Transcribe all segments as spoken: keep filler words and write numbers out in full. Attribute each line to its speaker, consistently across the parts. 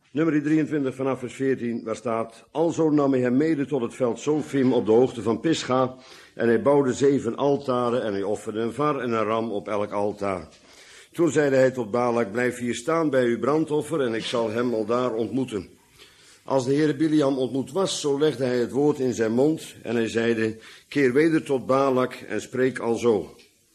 Speaker 1: Nummer drieëntwintig vanaf vers veertien, waar staat: Alzo nam hij hem mede tot het veld Zofim op de hoogte van Pisga. En hij bouwde zeven altaren en hij offerde een var en een ram op elk altaar. Toen zeide hij tot Balak: Blijf hier staan bij uw brandoffer en ik zal hem aldaar ontmoeten. Als de Heere Biliam ontmoet was, zo legde hij het woord in zijn mond en hij zeide: Keer weder tot Balak en spreek alzo.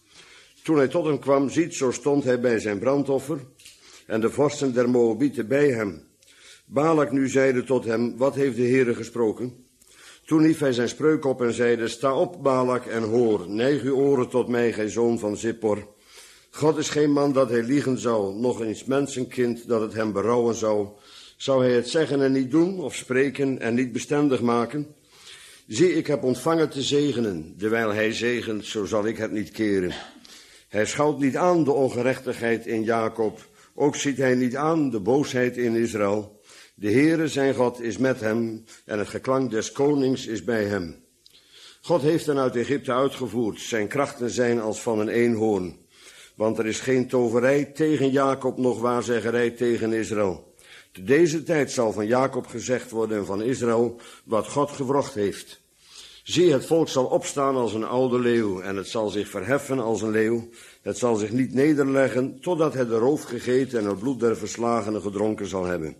Speaker 1: Toen hij tot hem kwam, ziet, zo stond hij bij zijn brandoffer en de vorsten der Moabieten bij hem. Balak nu zeide tot hem: Wat heeft de Heere gesproken? Toen hief hij zijn spreuk op en zeide: Sta op, Balak, en hoor, neig uw oren tot mij, gij zoon van Zippor. God is geen man dat hij liegen zou, nog eens mensenkind dat het hem berouwen zou. Zou hij het zeggen en niet doen, of spreken en niet bestendig maken? Zie, ik heb ontvangen te zegenen, dewijl hij zegent, zo zal ik het niet keren. Hij schouwt niet aan de ongerechtigheid in Jacob, ook ziet hij niet aan de boosheid in Israël. De Heere, zijn God, is met hem en het geklank des konings is bij hem. God heeft hen uit Egypte uitgevoerd, zijn krachten zijn als van een eenhoorn. Want er is geen toverij tegen Jacob, noch waarzeggerij tegen Israël. Te deze tijd zal van Jacob gezegd worden en van Israël wat God gewrocht heeft. Zie, het volk zal opstaan als een oude leeuw en het zal zich verheffen als een leeuw. Het zal zich niet nederleggen totdat het de roof gegeten en het bloed der verslagenen gedronken zal hebben.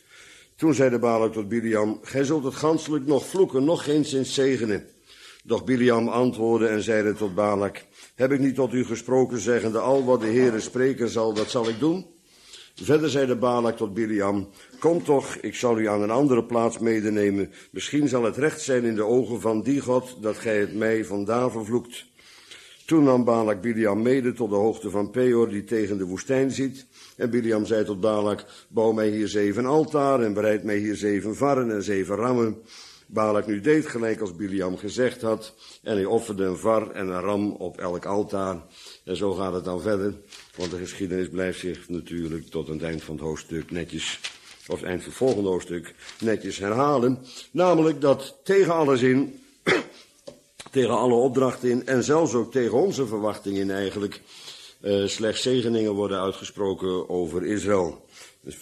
Speaker 1: Toen zeide Balak tot Biliam: Gij zult het ganselijk nog vloeken, nog geenszins zegenen. Doch Biliam antwoordde en zeide tot Balak: Heb ik niet tot u gesproken, zeggende: Al wat de Heere spreken zal, dat zal ik doen? Verder zeide Balak tot Biliam: Kom toch, ik zal u aan een andere plaats medenemen. Misschien zal het recht zijn in de ogen van die God, dat gij het mij vandaar vervloekt. Toen nam Balak Biliam mede tot de hoogte van Peor, die tegen de woestijn ziet. En Biliam zei tot Balak: Bouw mij hier zeven altaren en bereid mij hier zeven varren en zeven rammen. Balak nu deed gelijk als Biliam gezegd had. En hij offerde een var en een ram op elk altaar. En zo gaat het dan verder. Want de geschiedenis blijft zich natuurlijk tot het eind van het hoofdstuk netjes, of het eind van het volgende hoofdstuk netjes herhalen. Namelijk dat tegen alle zin, tegen alle opdrachten in en zelfs ook tegen onze verwachtingen in eigenlijk uh, slechts zegeningen worden uitgesproken over Israël. Een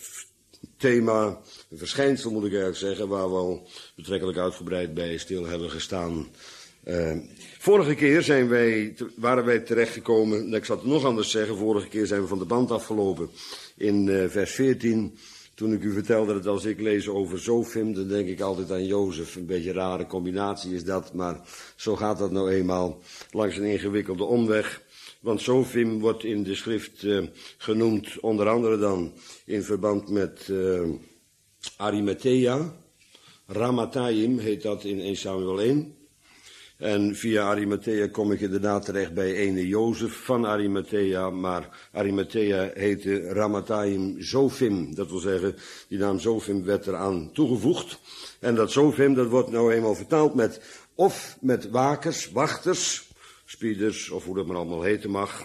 Speaker 1: thema, een verschijnsel moet ik eigenlijk zeggen, waar we al betrekkelijk uitgebreid bij stil hebben gestaan. Uh, vorige keer zijn wij, waren wij terechtgekomen, ik zal het nog anders zeggen, vorige keer zijn we van de band afgelopen in uh, vers veertien. Toen ik u vertelde dat als ik lees over Zofim, dan denk ik altijd aan Jozef. Een beetje een rare combinatie is dat, maar zo gaat dat nou eenmaal langs een ingewikkelde omweg. Want Zofim wordt in de schrift uh, genoemd, onder andere dan in verband met uh, Arimathea. Ramathaim heet dat in eerste Samuel één. En via Arimathea kom ik inderdaad terecht bij ene Jozef van Arimathea, maar Arimathea heette Ramathaim Zofim. Dat wil zeggen, die naam Zofim werd eraan toegevoegd. En dat Zofim, dat wordt nou eenmaal vertaald met, of met wakers, wachters, spieders, of hoe dat maar allemaal heten mag.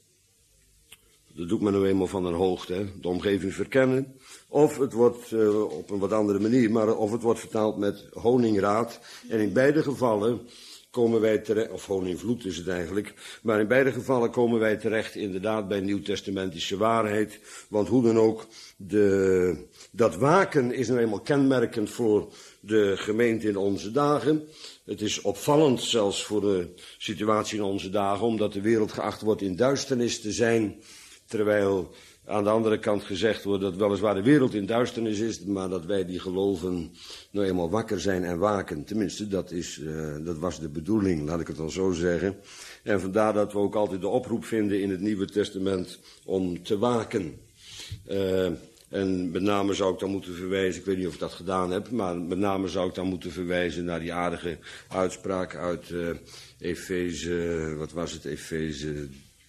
Speaker 1: Dat doet men nou eenmaal van een hoogte, hè? De omgeving verkennen. Of het wordt uh, op een wat andere manier, maar of het wordt vertaald met honingraad. En in beide gevallen komen wij terecht, of honingvloed is het eigenlijk, maar in beide gevallen komen wij terecht inderdaad bij nieuwtestamentische waarheid. Want hoe dan ook, de, dat waken is nou eenmaal kenmerkend voor de gemeente in onze dagen. Het is opvallend zelfs voor de situatie in onze dagen, omdat de wereld geacht wordt in duisternis te zijn, terwijl aan de andere kant gezegd wordt dat weliswaar de wereld in duisternis is, maar dat wij die geloven nou eenmaal wakker zijn en waken. Tenminste, dat, is, uh, dat was de bedoeling, laat ik het dan zo zeggen. En vandaar dat we ook altijd de oproep vinden in het Nieuwe Testament om te waken. Uh, en met name zou ik dan moeten verwijzen, ik weet niet of ik dat gedaan heb, maar met name zou ik dan moeten verwijzen naar die aardige uitspraak uit uh, Efeze, wat was het, Efeze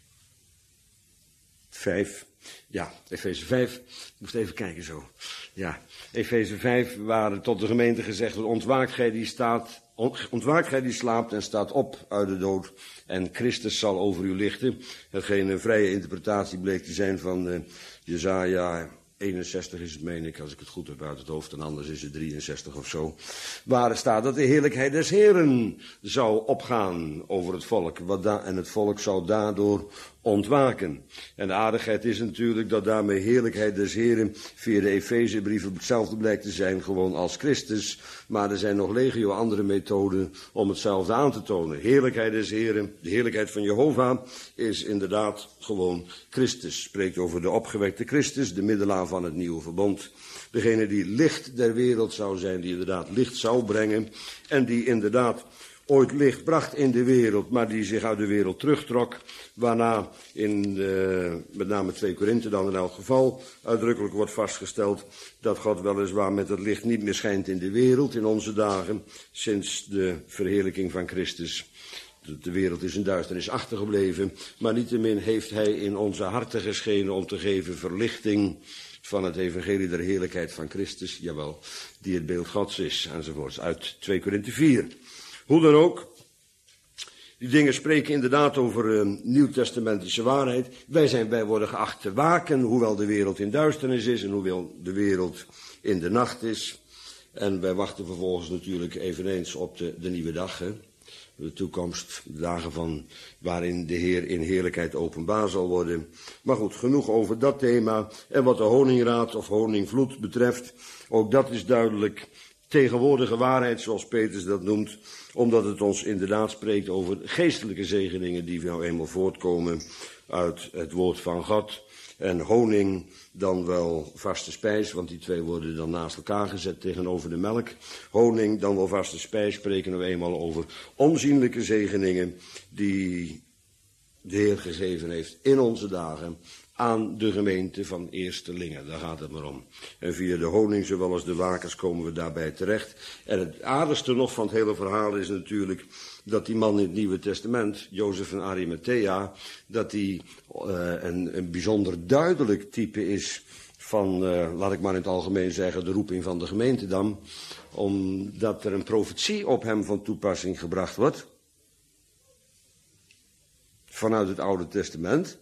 Speaker 1: vijf. Ja, Efeze vijf. Ik moest even kijken zo. Ja, Efeze vijf, waar tot de gemeente gezegd wordt: ontwaakt gij die staat, ontwaakt gij die slaapt en staat op uit de dood. En Christus zal over u lichten. Hetgeen een vrije interpretatie bleek te zijn van uh, Jesaja eenenzestig is het, meen ik, als ik het goed heb uit het hoofd, en anders is het drieënzestig of zo, waar er staat dat de heerlijkheid des Heren zou opgaan over het volk, wat da- en het volk zou daardoor ontwaken. En de aardigheid is natuurlijk dat daarmee heerlijkheid des Heren via de Efezebrief hetzelfde blijkt te zijn gewoon als Christus, maar er zijn nog legio andere methoden om hetzelfde aan te tonen. Heerlijkheid des Heren, de heerlijkheid van Jehovah is inderdaad gewoon Christus. Spreekt over de opgewekte Christus, de middelaar van het nieuwe verbond. Degene die licht der wereld zou zijn, die inderdaad licht zou brengen en die inderdaad ooit licht bracht in de wereld, maar die zich uit de wereld terugtrok, waarna in de, met name twee Korinthe dan in elk geval uitdrukkelijk wordt vastgesteld dat God weliswaar met het licht niet meer schijnt in de wereld in onze dagen, sinds de verheerlijking van Christus. De wereld is in duisternis achtergebleven, maar niettemin heeft hij in onze harten geschenen om te geven verlichting van het evangelie der heerlijkheid van Christus, jawel, die het beeld Gods is, enzovoorts, uit twee Korinthe vier. Hoe dan ook, die dingen spreken inderdaad over uh, nieuwtestamentische waarheid. Wij, zijn, wij worden geacht te waken, hoewel de wereld in duisternis is en hoewel de wereld in de nacht is. En wij wachten vervolgens natuurlijk eveneens op de, de nieuwe dag, hè? De toekomst, de dagen van waarin de Heer in heerlijkheid openbaar zal worden. Maar goed, genoeg over dat thema. En wat de honingraad of honingvloed betreft, ook dat is duidelijk tegenwoordige waarheid, zoals Petrus dat noemt, omdat het ons inderdaad spreekt over geestelijke zegeningen die nou eenmaal voortkomen uit het woord van God. En honing dan wel vaste spijs, want die twee worden dan naast elkaar gezet tegenover de melk. Honing dan wel vaste spijs, spreken we eenmaal over onzienlijke zegeningen die de Heer gegeven heeft in onze dagen aan de gemeente van eerstelingen. Daar gaat het maar om. En via de honing, zowel als de wakers, komen we daarbij terecht. En het aardigste nog van het hele verhaal is natuurlijk dat die man in het Nieuwe Testament, Jozef van Arimathea, dat hij uh, een, een bijzonder duidelijk type is van, uh, laat ik maar in het algemeen zeggen, de roeping van de gemeente dan, omdat er een profetie op hem van toepassing gebracht wordt, vanuit het Oude Testament,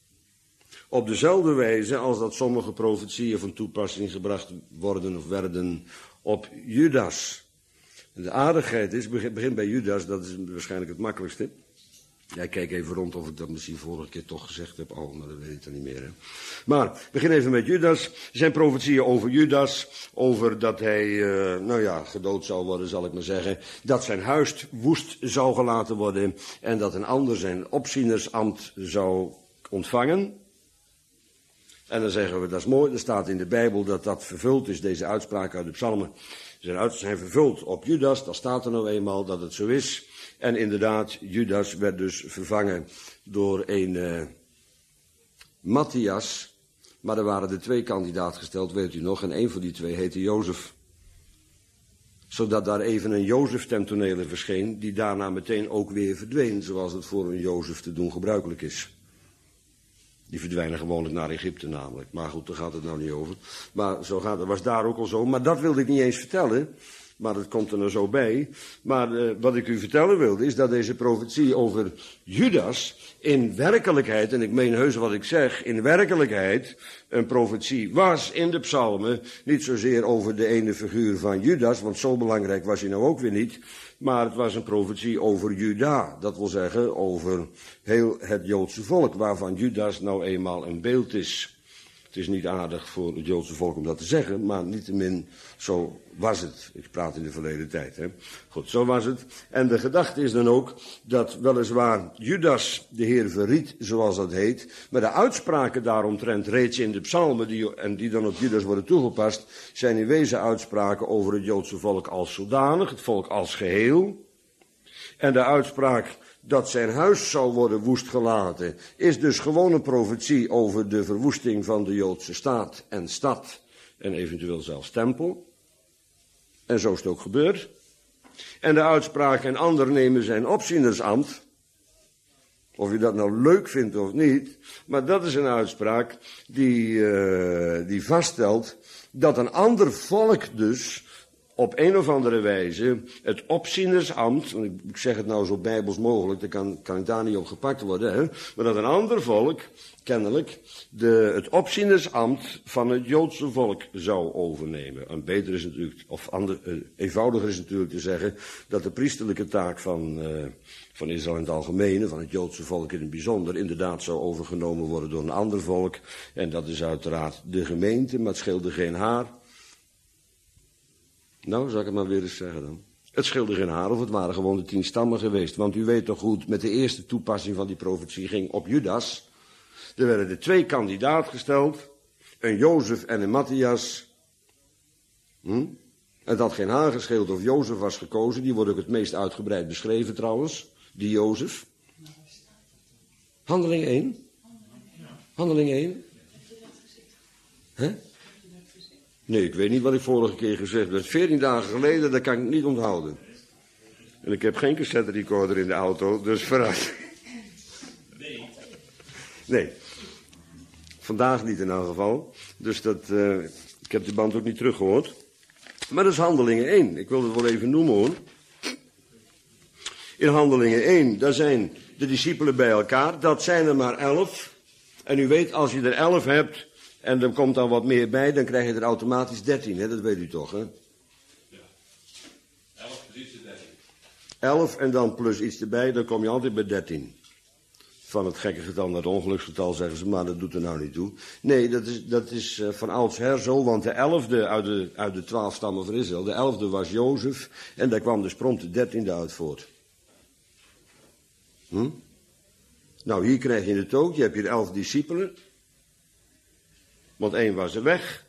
Speaker 1: op dezelfde wijze als dat sommige profetieën van toepassing gebracht worden of werden op Judas. En de aardigheid is, begin bij Judas, dat is waarschijnlijk het makkelijkste. Ja, ik kijk even rond of ik dat misschien vorige keer toch gezegd heb. Oh, maar dat weet ik dan niet meer. Hè. Maar, begin even met Judas. Er zijn profetieën over Judas, over dat hij, uh, nou ja, gedood zou worden, zal ik maar zeggen. Dat zijn huis woest zou gelaten worden en dat een ander zijn opzienersambt zou ontvangen. En dan zeggen we, dat is mooi, er staat in de Bijbel dat dat vervuld is, deze uitspraak uit de psalmen. Zijn, uit, zijn vervuld op Judas, daar staat er nou eenmaal dat het zo is. En inderdaad, Judas werd dus vervangen door een uh, Matthias. Maar er waren er twee kandidaten gesteld, weet u nog, en één van die twee heette Jozef. Zodat daar even een Jozef ten tonele verscheen, die daarna meteen ook weer verdween, zoals het voor een Jozef te doen gebruikelijk is. Die verdwijnen gewoonlijk naar Egypte namelijk. Maar goed, daar gaat het nou niet over. Maar zo gaat het, was daar ook al zo. Maar dat wilde ik niet eens vertellen. Maar dat komt er nou zo bij. Maar uh, wat ik u vertellen wilde is dat deze profetie over Judas in werkelijkheid, en ik meen heus wat ik zeg, in werkelijkheid een profetie was in de psalmen. Niet zozeer over de ene figuur van Judas, want zo belangrijk was hij nou ook weer niet. Maar het was een profetie over Juda, dat wil zeggen over heel het Joodse volk, waarvan Judas nou eenmaal een beeld is. Het is niet aardig voor het Joodse volk om dat te zeggen, maar niettemin, zo was het. Ik praat in de verleden tijd, hè. Goed, zo was het. En de gedachte is dan ook dat weliswaar Judas de Heer verried, zoals dat heet, maar de uitspraken daaromtrent reeds in de psalmen, die, en die dan op Judas worden toegepast, zijn in wezen uitspraken over het Joodse volk als zodanig, het volk als geheel. En de uitspraak dat zijn huis zou worden woest gelaten, is dus gewoon een profetie over de verwoesting van de Joodse staat en stad en eventueel zelfs tempel. En zo is het ook gebeurd. En de uitspraak en ander nemen zijn opzienersambt, of je dat nou leuk vindt of niet, maar dat is een uitspraak die, uh, die vaststelt dat een ander volk dus op een of andere wijze het opzienersambt, want ik zeg het nou zo bijbels mogelijk, dan kan, kan ik daar niet op gepakt worden, hè, maar dat een ander volk, kennelijk, de, het opzienersambt van het Joodse volk zou overnemen. En beter is natuurlijk, of ander, uh, eenvoudiger is natuurlijk te zeggen, dat de priesterlijke taak van, uh, van Israël in het algemeen, van het Joodse volk in het bijzonder, inderdaad zou overgenomen worden door een ander volk. En dat is uiteraard de gemeente, maar het scheelde geen haar. Nou, zal ik het maar weer eens zeggen dan. Het scheelde geen haar of het waren gewoon de tien stammen geweest. Want u weet toch goed, met de eerste toepassing van die profetie ging op Judas. Er werden er twee kandidaat gesteld. Een Jozef en een Matthias. Hm? Het had geen haar gescheeld of Jozef was gekozen. Die wordt ook het meest uitgebreid beschreven trouwens. Die Jozef. Handeling één. Handeling één. Hè? Nee, ik weet niet wat ik vorige keer gezegd heb. veertien dagen geleden, dat kan ik niet onthouden. En ik heb geen cassette recorder in de auto, dus vooruit. Nee. Nee. Vandaag niet in elk geval. Dus dat, uh, ik heb die band ook niet teruggehoord. Maar dat is Handelingen één. Ik wil het wel even noemen hoor. In Handelingen één, daar zijn de discipelen bij elkaar. Dat zijn er maar elf. En u weet, als je er elf hebt en er komt dan wat meer bij, dan krijg je er automatisch dertien. Hè? Dat weet u toch, hè?
Speaker 2: Ja. elf plus iets dertien.
Speaker 1: elf en dan plus iets erbij, dan kom je altijd bij dertien. Van het gekke getal naar het ongeluksgetal zeggen ze, maar dat doet er nou niet toe. Nee, dat is, dat is uh, van oudsher zo, want de elfde uit de, uit de twaalf stammen van Israël, de elfde was Jozef, en daar kwam dus prompt de dertiende uit voort. Hm? Nou, hier krijg je het ook, je hebt hier elf discipelen, want één was er weg.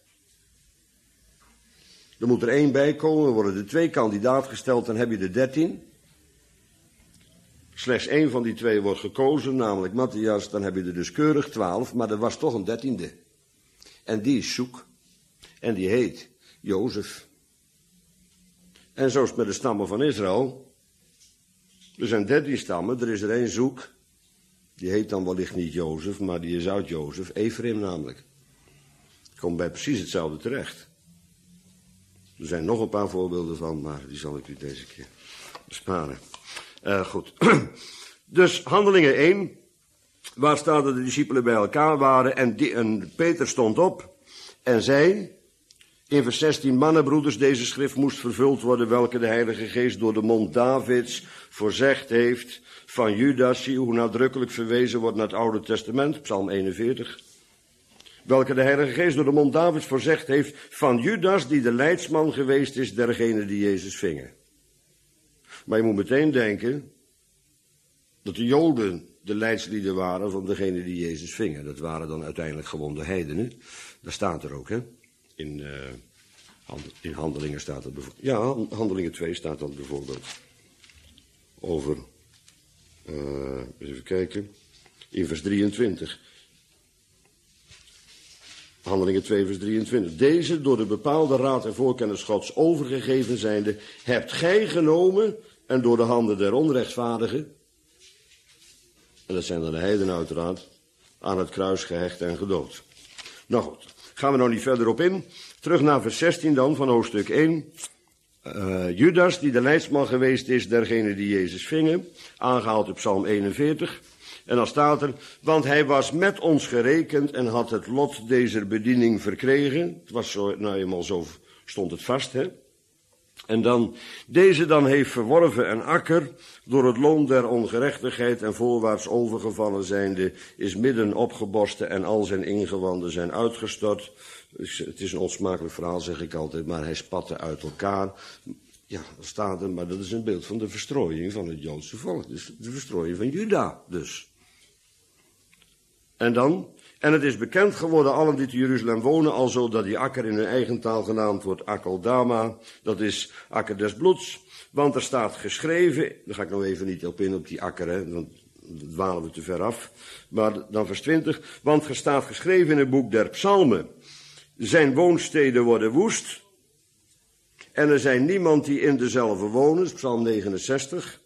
Speaker 1: Er moet er één bij komen, er worden er twee kandidaat gesteld, dan heb je de dertien. Slechts één van die twee wordt gekozen, namelijk Matthias, dan heb je er dus keurig twaalf, maar er was toch een dertiende. En die is zoek. En die heet Jozef. En zo is het met de stammen van Israël. Er zijn dertien stammen, er is er één zoek. Die heet dan wellicht niet Jozef, maar die is uit Jozef, Ephraim namelijk. Komt bij precies hetzelfde terecht. Er zijn nog een paar voorbeelden van, maar die zal ik u deze keer besparen. Uh, goed. Dus Handelingen één, waar staat dat de discipelen bij elkaar waren en, die, en Peter stond op en zei, in vers zestien, mannen, broeders, deze schrift moest vervuld worden, welke de Heilige Geest door de mond Davids voorzegd heeft van Judas, zie hoe nadrukkelijk verwezen wordt naar het Oude Testament, Psalm eenenveertig. Welke de Heilige Geest door de mond Davids voorzegd heeft van Judas, die de leidsman geweest is dergene die Jezus vingen. Maar je moet meteen denken dat de Joden de leidslieden waren van degene die Jezus vingen. Dat waren dan uiteindelijk gewoon de heidenen. Dat staat er ook, hè. In, uh, in Handelingen staat dat bijvoorbeeld. Ja, Handelingen twee staat dat bijvoorbeeld. Over, uh, even kijken, in vers drieëntwintig. Handelingen twee vers drieëntwintig. Deze door de bepaalde raad en voorkennis Gods overgegeven zijnde, hebt gij genomen en door de handen der onrechtvaardigen, en dat zijn dan de heidenen uiteraard, aan het kruis gehecht en gedood. Nou goed, gaan we nou niet verder op in. Terug naar vers zestien dan van hoofdstuk één. Uh, Judas, die de leidsman geweest is dergene die Jezus vingen, aangehaald op Psalm eenenveertig. En dan staat er, want hij was met ons gerekend en had het lot deze bediening verkregen. Het was zo, nou eenmaal zo stond het vast, hè. En dan, deze dan heeft verworven een akker, door het loon der ongerechtigheid en voorwaarts overgevallen zijnde, is midden opgeborsten en al zijn ingewanden zijn uitgestort. Dus het is een onsmakelijk verhaal, zeg ik altijd, maar hij spatte uit elkaar. Ja, dat staat er, maar dat is een beeld van de verstrooiing van het Joodse volk. Dus de verstrooiing van Juda, dus. En dan, en het is bekend geworden allen die te Jeruzalem wonen, alzo dat die akker in hun eigen taal genaamd wordt Akeldama, dat is akker des bloeds, want er staat geschreven, daar ga ik nou even niet op in op die akker, hè, want dat dwalen we te ver af, maar dan vers twintig, want er staat geschreven in het boek der psalmen, zijn woonsteden worden woest, en er zijn niemand die in dezelfde wonen, psalm negenenzestig,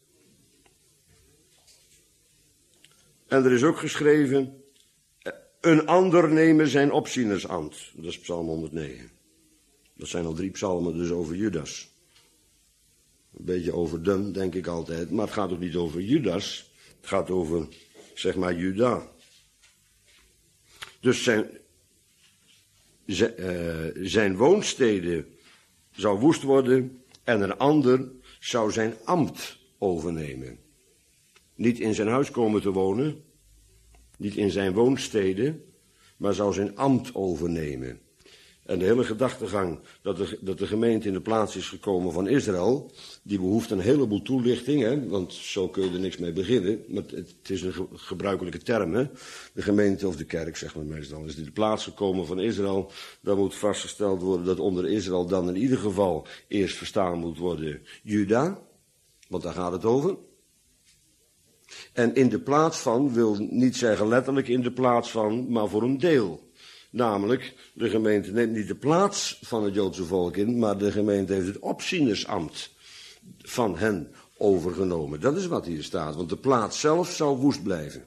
Speaker 1: en er is ook geschreven, een ander nemen zijn opzienersambt. Dat is psalm honderdnegen. Dat zijn al drie psalmen dus over Judas. Een beetje overdone, denk ik altijd. Maar het gaat ook niet over Judas. Het gaat over, zeg maar, Juda. Dus zijn, zijn, uh, zijn woonstede zou woest worden en een ander zou zijn ambt overnemen. Niet in zijn huis komen te wonen, niet in zijn woonstede, maar zou zijn ambt overnemen. En de hele gedachtegang dat de, dat de gemeente in de plaats is gekomen van Israël, die behoeft een heleboel toelichting, hè, want zo kun je er niks mee beginnen. Maar het, het is een ge, gebruikelijke term, hè. De gemeente of de kerk, zeg maar meestal, is in de plaats gekomen van Israël. Dan moet vastgesteld worden dat onder Israël dan in ieder geval eerst verstaan moet worden Juda, want daar gaat het over. En in de plaats van wil niet zeggen letterlijk in de plaats van, maar voor een deel. Namelijk, de gemeente neemt niet de plaats van het Joodse volk in, maar de gemeente heeft het opzienersambt van hen overgenomen. Dat is wat hier staat, want de plaats zelf zou woest blijven.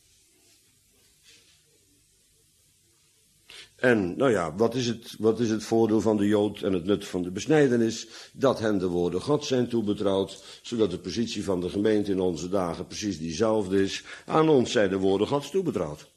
Speaker 1: En, nou ja, wat is het, wat is het voordeel van de Jood en het nut van de besnijdenis? Dat hen de woorden Gods zijn toebetrouwd, zodat de positie van de gemeente in onze dagen precies diezelfde is. Aan ons zijn de woorden Gods toebetrouwd.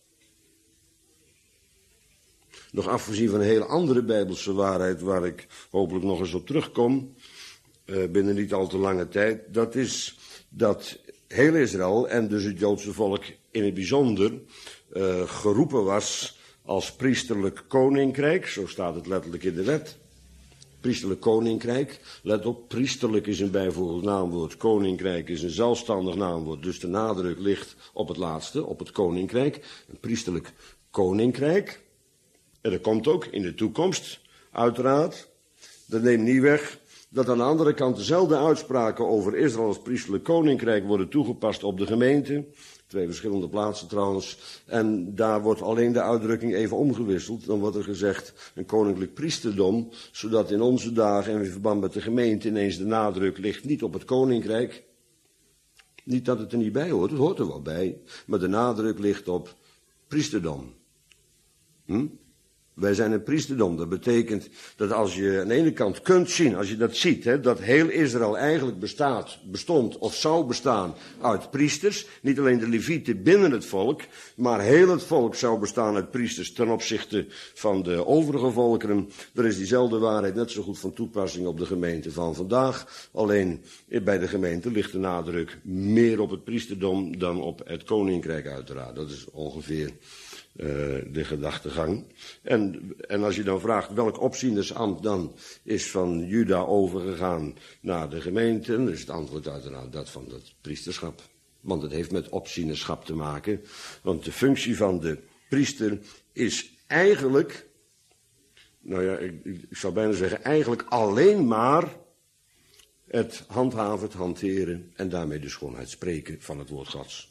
Speaker 1: Nog afgezien van een hele andere bijbelse waarheid, waar ik hopelijk nog eens op terugkom, uh, binnen niet al te lange tijd, dat is dat heel Israël, en dus het Joodse volk in het bijzonder, uh, geroepen was als priesterlijk koninkrijk, zo staat het letterlijk in de wet. Priesterlijk koninkrijk, let op, priesterlijk is een bijvoeglijk naamwoord, koninkrijk is een zelfstandig naamwoord, dus de nadruk ligt op het laatste, op het koninkrijk, een priesterlijk koninkrijk. En dat komt ook in de toekomst, uiteraard. Dat neemt niet weg dat aan de andere kant dezelfde uitspraken over Israël als priesterlijk koninkrijk worden toegepast op de gemeente. Twee verschillende plaatsen trouwens. En daar wordt alleen de uitdrukking even omgewisseld. Dan wordt er gezegd een koninklijk priesterdom, zodat in onze dagen en in verband met de gemeente ineens de nadruk ligt niet op het koninkrijk. Niet dat het er niet bij hoort, het hoort er wel bij. Maar de nadruk ligt op priesterdom. Hm? Wij zijn een priesterdom. Dat betekent dat als je aan de ene kant kunt zien, als je dat ziet, hè, dat heel Israël eigenlijk bestaat, bestond of zou bestaan uit priesters. Niet alleen de levieten binnen het volk, maar heel het volk zou bestaan uit priesters ten opzichte van de overige volkeren. Dan is diezelfde waarheid net zo goed van toepassing op de gemeente van vandaag. Alleen bij de gemeente ligt de nadruk meer op het priesterdom dan op het koninkrijk uiteraard. Dat is ongeveer Uh, de gedachtegang. En, en als je dan vraagt welk opzienersambt dan is van Juda overgegaan naar de gemeente, dan is het antwoord uiteraard dat van het priesterschap. Want het heeft met opzienerschap te maken. Want de functie van de priester is eigenlijk, nou ja, ik, ik zou bijna zeggen, eigenlijk alleen maar het handhaven, het hanteren en daarmee dus gewoon het spreken van het woord Gods.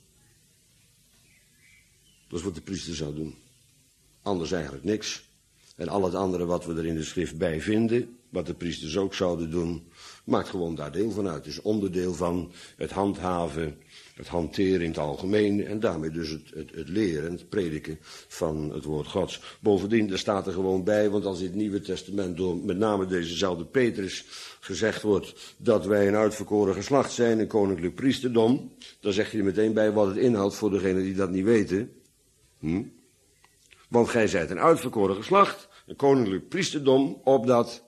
Speaker 1: Dat is wat de priester zou doen. Anders eigenlijk niks. En al het andere wat we er in de schrift bij vinden, wat de priesters ook zouden doen, maakt gewoon daar deel van uit. Het is onderdeel van het handhaven, het hanteren in het algemeen en daarmee dus het, het, het leren, het prediken van het woord Gods. Bovendien, er staat er gewoon bij, want als in het Nieuwe Testament door met name dezezelfde Petrus gezegd wordt dat wij een uitverkoren geslacht zijn, een koninklijk priesterdom, dan zegt hij er meteen bij wat het inhoudt voor degenen die dat niet weten. Hm? Want gij zijt een uitverkoren geslacht, een koninklijk priesterdom, opdat,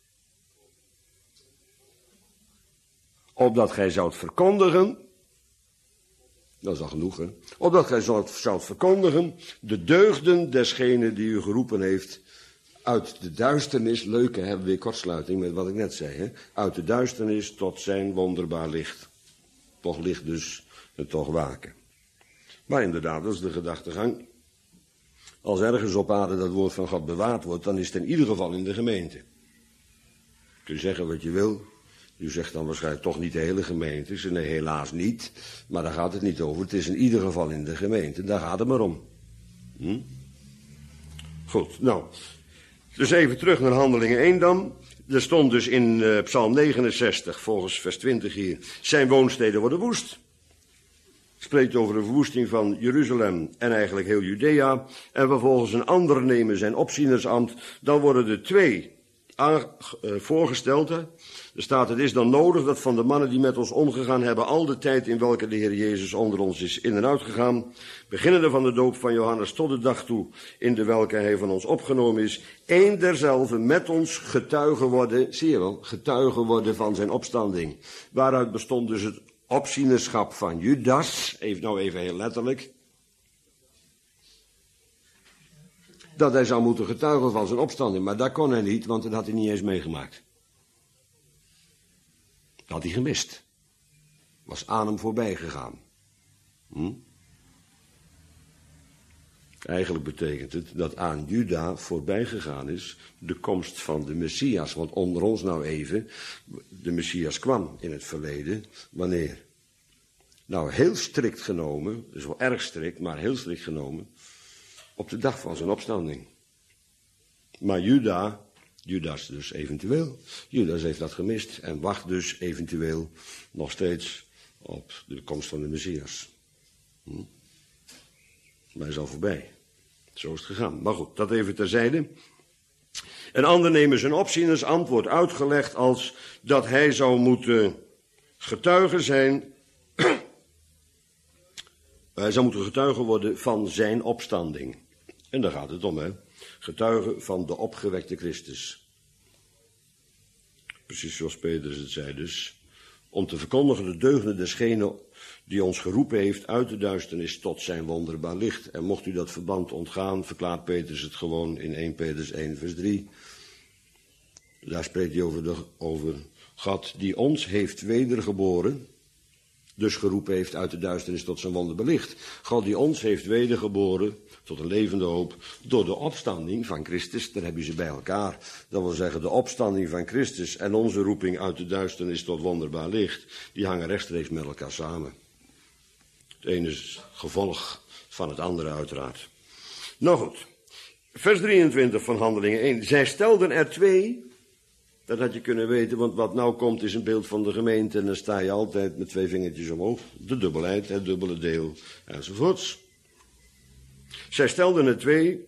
Speaker 1: opdat gij zoudt verkondigen, dat is al genoeg, hè, opdat gij zoudt, zoudt verkondigen de deugden desgene die u geroepen heeft uit de duisternis, leuke hebben we weer kortsluiting met wat ik net zei, hè, uit de duisternis tot zijn wonderbaar licht. Toch licht dus, en toch waken. Maar inderdaad, dat is de gedachtegang. Als ergens op aarde dat woord van God bewaard wordt, dan is het in ieder geval in de gemeente. Kun je zeggen wat je wil. U zegt dan waarschijnlijk toch niet de hele gemeente. Ik zeg nee, helaas niet. Maar daar gaat het niet over. Het is in ieder geval in de gemeente. Daar gaat het maar om. Hm? Goed, nou. Dus even terug naar Handelingen één dan. Er stond dus in uh, Psalm negenenzestig, volgens vers twintig hier, zijn woonsteden worden woest. Spreekt over de verwoesting van Jeruzalem en eigenlijk heel Judea. En vervolgens een ander nemen zijn opzienersambt. Dan worden er twee aan, uh, voorgesteld. Hè? Er staat, het is dan nodig dat van de mannen die met ons omgegaan hebben, al de tijd in welke de Heer Jezus onder ons is in en uit gegaan, beginnende van de doop van Johannes tot de dag toe, in de welke hij van ons opgenomen is, één derzelfde met ons getuigen worden, zie je wel, getuigen worden van zijn opstanding. Waaruit bestond dus het opzienerschap van Judas, even nou even heel letterlijk, dat hij zou moeten getuigen van zijn opstanding, maar dat kon hij niet, want dat had hij niet eens meegemaakt. Dat had hij gemist. Was aan hem voorbij gegaan. Hm? Eigenlijk betekent het dat aan Juda voorbij gegaan is de komst van de Messias. Want onder ons nou even, de Messias kwam in het verleden. Wanneer? Nou, heel strikt genomen, dus wel erg strikt, maar heel strikt genomen, op de dag van zijn opstanding. Maar Juda, Judas dus eventueel, Judas heeft dat gemist en wacht dus eventueel nog steeds op de komst van de Messias. Hm? Maar hij is al voorbij. Zo is het gegaan. Maar goed, dat even terzijde. Een ander nemen zijn opzieners antwoord uitgelegd als dat hij zou moeten getuigen zijn. Hij zou moeten getuigen worden van zijn opstanding. En daar gaat het om, hè. Getuigen van de opgewekte Christus. Precies zoals Petrus het zei dus. Om te verkondigen de deugden desgene die ons geroepen heeft uit de duisternis tot zijn wonderbaar licht. En mocht u dat verband ontgaan, verklaart Petrus het gewoon in eerste Petrus één vers drie. Daar spreekt hij over, de, over God die ons heeft wedergeboren. Dus geroepen heeft uit de duisternis tot zijn wonderbaar licht. God die ons heeft wedergeboren tot een levende hoop door de opstanding van Christus. Daar hebben ze bij elkaar. Dat wil zeggen de opstanding van Christus en onze roeping uit de duisternis tot wonderbaar licht. Die hangen rechtstreeks met elkaar samen. Het ene is gevolg van het andere uiteraard. Nou goed. Vers drieëntwintig van Handelingen één. Zij stelden er twee. Dat had je kunnen weten, want wat nou komt is een beeld van de gemeente. En dan sta je altijd met twee vingertjes omhoog. De dubbelheid, het dubbele deel, enzovoorts. Zij stelden er twee.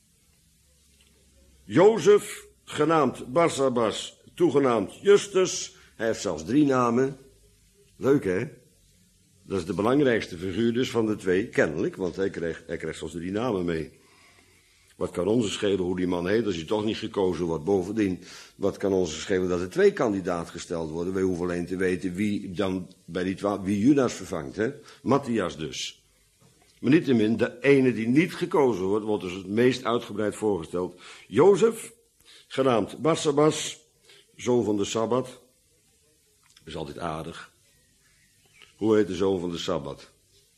Speaker 1: Jozef, genaamd Barsabas, toegenaamd Justus. Hij heeft zelfs drie namen. Leuk, hè? Dat is de belangrijkste figuur dus van de twee, kennelijk. Want hij krijgt, hij krijgt zelfs drie namen mee. Wat kan ons schelen hoe die man heet als hij toch niet gekozen wordt? Bovendien, wat kan ons schelen dat er twee kandidaat gesteld worden? Wij hoeven alleen te weten wie dan bij die twaalf, wie Judas vervangt, hè? Matthias dus. Maar niettemin, de ene die niet gekozen wordt, wordt dus het meest uitgebreid voorgesteld. Jozef, genaamd Barsabas, zoon van de Sabbat. Is altijd aardig. Hoe heet de zoon van de Sabbat?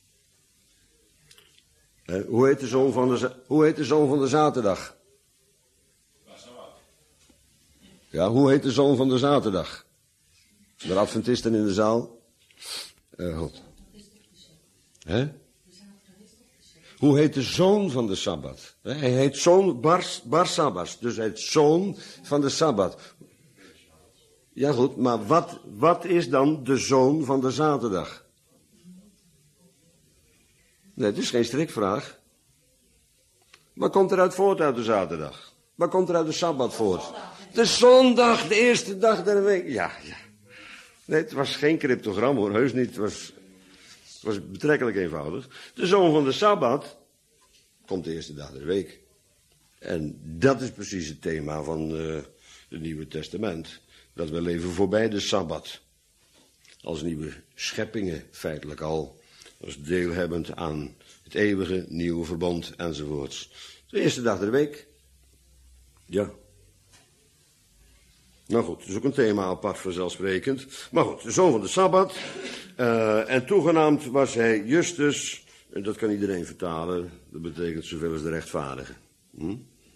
Speaker 1: Eh, hoe, heet de zoon van de, hoe heet de zoon van de zaterdag? Ja, hoe heet de zoon van de zaterdag? De Adventisten in de zaal? Uh, goed. Hè? Hoe heet de zoon van de Sabbat? Hij heet zoon Bars, Barsabbas, dus hij heet zoon van de Sabbat. Ja goed, maar wat, wat is dan de zoon van de zaterdag? Nee, het is geen strikvraag. Wat komt er uit voort uit de zaterdag? Wat komt er uit de Sabbat voort? De zondag, de eerste dag der week. Ja, ja. Nee, het was geen cryptogram hoor, heus niet. Het was, het was betrekkelijk eenvoudig. De zoon van de Sabbat komt de eerste dag der week. En dat is precies het thema van uh, het Nieuwe Testament. Dat we leven voorbij de Sabbat. Als nieuwe scheppingen feitelijk al. Als deelhebbend aan het eeuwige nieuwe verbond enzovoorts. De eerste dag der week. Ja. Nou goed, dat is ook een thema apart vanzelfsprekend. Maar goed, de zoon van de Sabbat. Uh, en toegenaamd was hij Justus. En dat kan iedereen vertalen. Dat betekent zoveel als de rechtvaardige. Hm?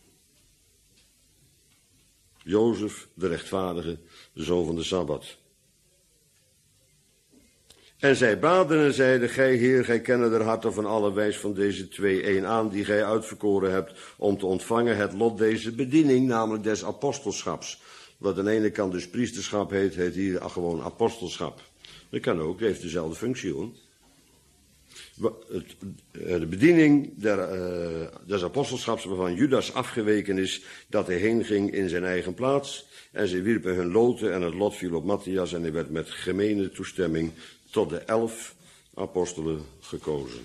Speaker 1: Jozef, de rechtvaardige, de zoon van de Sabbat. En zij baden en zeiden, gij Heer, gij kent der harten van alle wijs van deze twee één aan, die gij uitverkoren hebt, om te ontvangen het lot deze bediening, namelijk des apostelschaps. Wat aan de ene kant dus priesterschap heet, heet hier gewoon apostelschap. Dat kan ook, heeft dezelfde functie hoor. Het, de bediening der, uh, des apostelschaps waarvan Judas afgeweken is, dat hij heen ging in zijn eigen plaats. En ze wierpen hun loten en het lot viel op Matthias en hij werd met gemene toestemming tot de elf apostelen gekozen.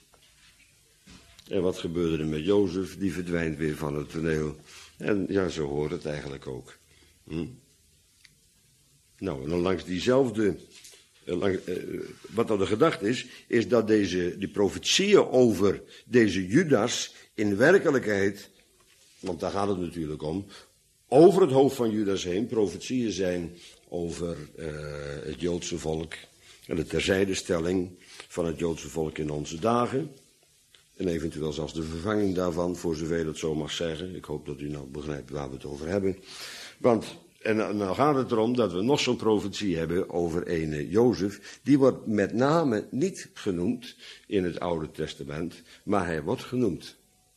Speaker 1: En wat gebeurde er met Jozef? Die verdwijnt weer van het toneel. En ja, zo hoort het eigenlijk ook. Hm? Nou, en dan langs diezelfde... Lang, uh, wat nou de gedachte is, is dat deze, die profetieën over deze Judas in werkelijkheid, want daar gaat het natuurlijk om, over het hoofd van Judas heen profetieën zijn over uh, het Joodse volk en de terzijdestelling van het Joodse volk in onze dagen. En eventueel zelfs de vervanging daarvan, voor zover dat zo mag zeggen. Ik hoop dat u nou begrijpt waar we het over hebben. Want, en nou gaat het erom dat we nog zo'n profetie hebben over ene Jozef. Die wordt met name niet genoemd in het Oude Testament, maar hij wordt genoemd.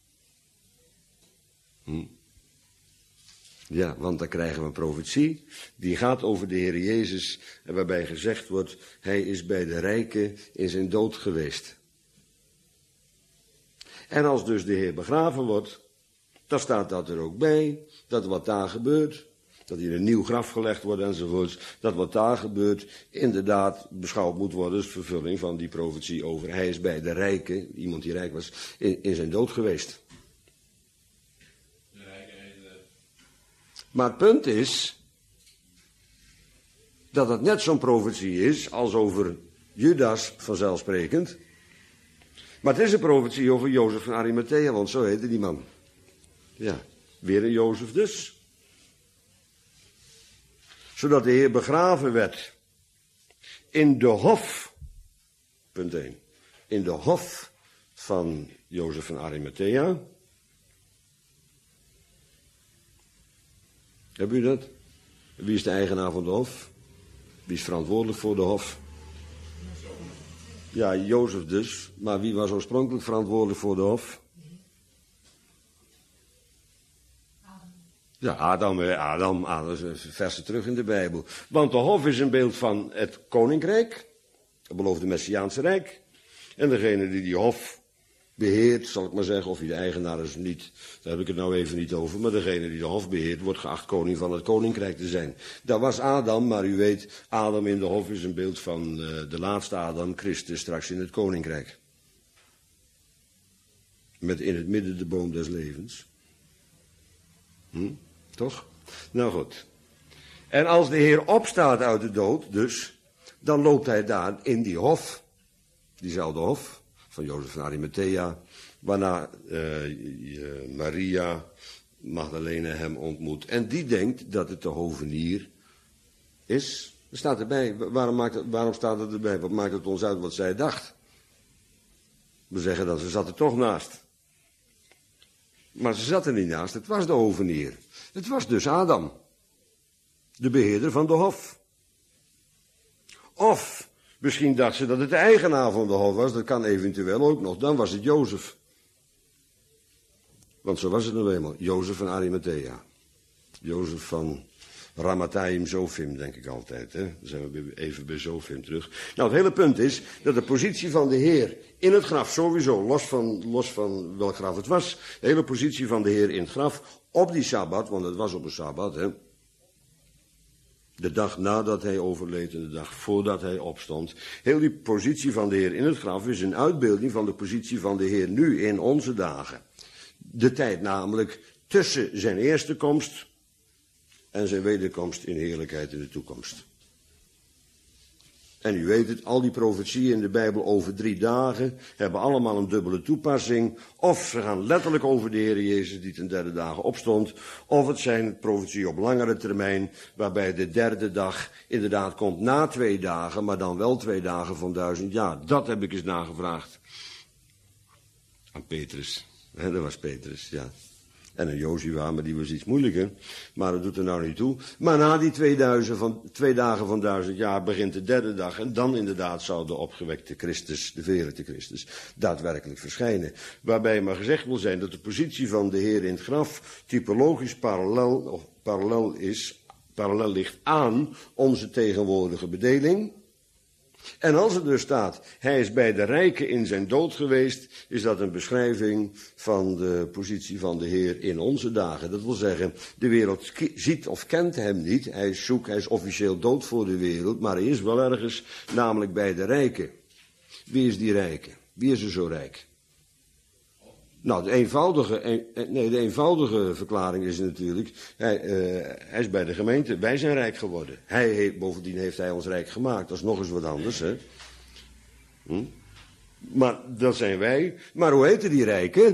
Speaker 1: Hm. Ja, want dan krijgen we een profetie, die gaat over de Heer Jezus, en waarbij gezegd wordt, hij is bij de rijken in zijn dood geweest. En als dus de Heer begraven wordt, dan staat dat er ook bij, dat wat daar gebeurt, dat hier een nieuw graf gelegd wordt enzovoorts, dat wat daar gebeurt inderdaad beschouwd moet worden als vervulling van die profetie over, hij is bij de rijken, iemand die rijk was, in, in zijn dood geweest. Maar het punt is, dat het net zo'n profetie is als over Judas vanzelfsprekend. Maar het is een profetie over Jozef van Arimathea, want zo heette die man. Ja, weer een Jozef dus. Zodat de Heer begraven werd in de hof, punt één, in de hof van Jozef van Arimathea. Hebben u dat? Wie is de eigenaar van de hof? Wie is verantwoordelijk voor de hof? Ja, Jozef dus. Maar wie was oorspronkelijk verantwoordelijk voor de hof? Ja, Adam, Adam, Adam is versen terug in de Bijbel. Want de hof is een beeld van het koninkrijk, het beloofde Messiaanse rijk. En degene die die hof beheert, zal ik maar zeggen, of hij de eigenaar is of niet, daar heb ik het nou even niet over, maar degene die de hof beheert, wordt geacht koning van het koninkrijk te zijn. Dat was Adam, maar u weet, Adam in de hof is een beeld van uh, de laatste Adam, Christus, straks in het koninkrijk. Met in het midden de boom des levens. Hm? Toch? Nou goed. En als de Heer opstaat uit de dood, dus, dan loopt hij daar in die hof, diezelfde hof, van Jozef van Arimathea, waarna uh, Maria Magdalene hem ontmoet. En die denkt dat het de hovenier is. Er staat erbij. Waarom, maakt het, waarom staat het erbij? Wat maakt het ons uit wat zij dacht? We zeggen dat ze zat er toch naast. Maar ze zat er niet naast. Het was de hovenier. Het was dus Adam. De beheerder van de hof. Of misschien dacht ze dat het de eigenaar van de hof was. Dat kan eventueel ook nog. Dan was het Jozef. Want zo was het nou eenmaal. Jozef van Arimathea. Jozef van Ramathaim Zophim, denk ik altijd. Hè? Dan zijn we even bij Zophim terug. Nou, het hele punt is dat de positie van de Heer in het graf, sowieso, los van, los van welk graf het was, de hele positie van de Heer in het graf, op die Sabbat, want het was op een Sabbat, hè. De dag nadat hij overleed en de dag voordat hij opstond. Heel die positie van de Heer in het graf is een uitbeelding van de positie van de Heer nu in onze dagen. De tijd namelijk tussen zijn eerste komst en zijn wederkomst in heerlijkheid in de toekomst. En u weet het, al die profetieën in de Bijbel over drie dagen hebben allemaal een dubbele toepassing. Of ze gaan letterlijk over de Heer Jezus die ten derde dagen opstond. Of het zijn profetieën op langere termijn, waarbij de derde dag inderdaad komt na twee dagen, maar dan wel twee dagen van duizend jaar. Dat heb ik eens nagevraagd aan Petrus. He, dat was Petrus, ja. En een Jozua, maar die was iets moeilijker. Maar dat doet er nou niet toe. Maar na die tweeduizend van, twee dagen van duizend jaar begint de derde dag. En dan inderdaad zou de opgewekte Christus, de verheerlijkte Christus, daadwerkelijk verschijnen. Waarbij maar gezegd wil zijn dat de positie van de Heer in het graf typologisch parallel, of parallel is, parallel ligt aan onze tegenwoordige bedeling. En als er dus staat, hij is bij de rijken in zijn dood geweest, is dat een beschrijving van de positie van de Heer in onze dagen. Dat wil zeggen, de wereld ziet of kent hem niet. Hij is zoek, hij is officieel dood voor de wereld, maar hij is wel ergens, namelijk bij de rijken. Wie is die rijke? Wie is er zo rijk? Nou, de eenvoudige, nee, de eenvoudige verklaring is natuurlijk, hij, uh, hij is bij de gemeente, wij zijn rijk geworden. Hij heeft, bovendien heeft hij ons rijk gemaakt, dat is nog eens wat anders, hè. Hm? Maar dat zijn wij. Maar hoe heten die rijken?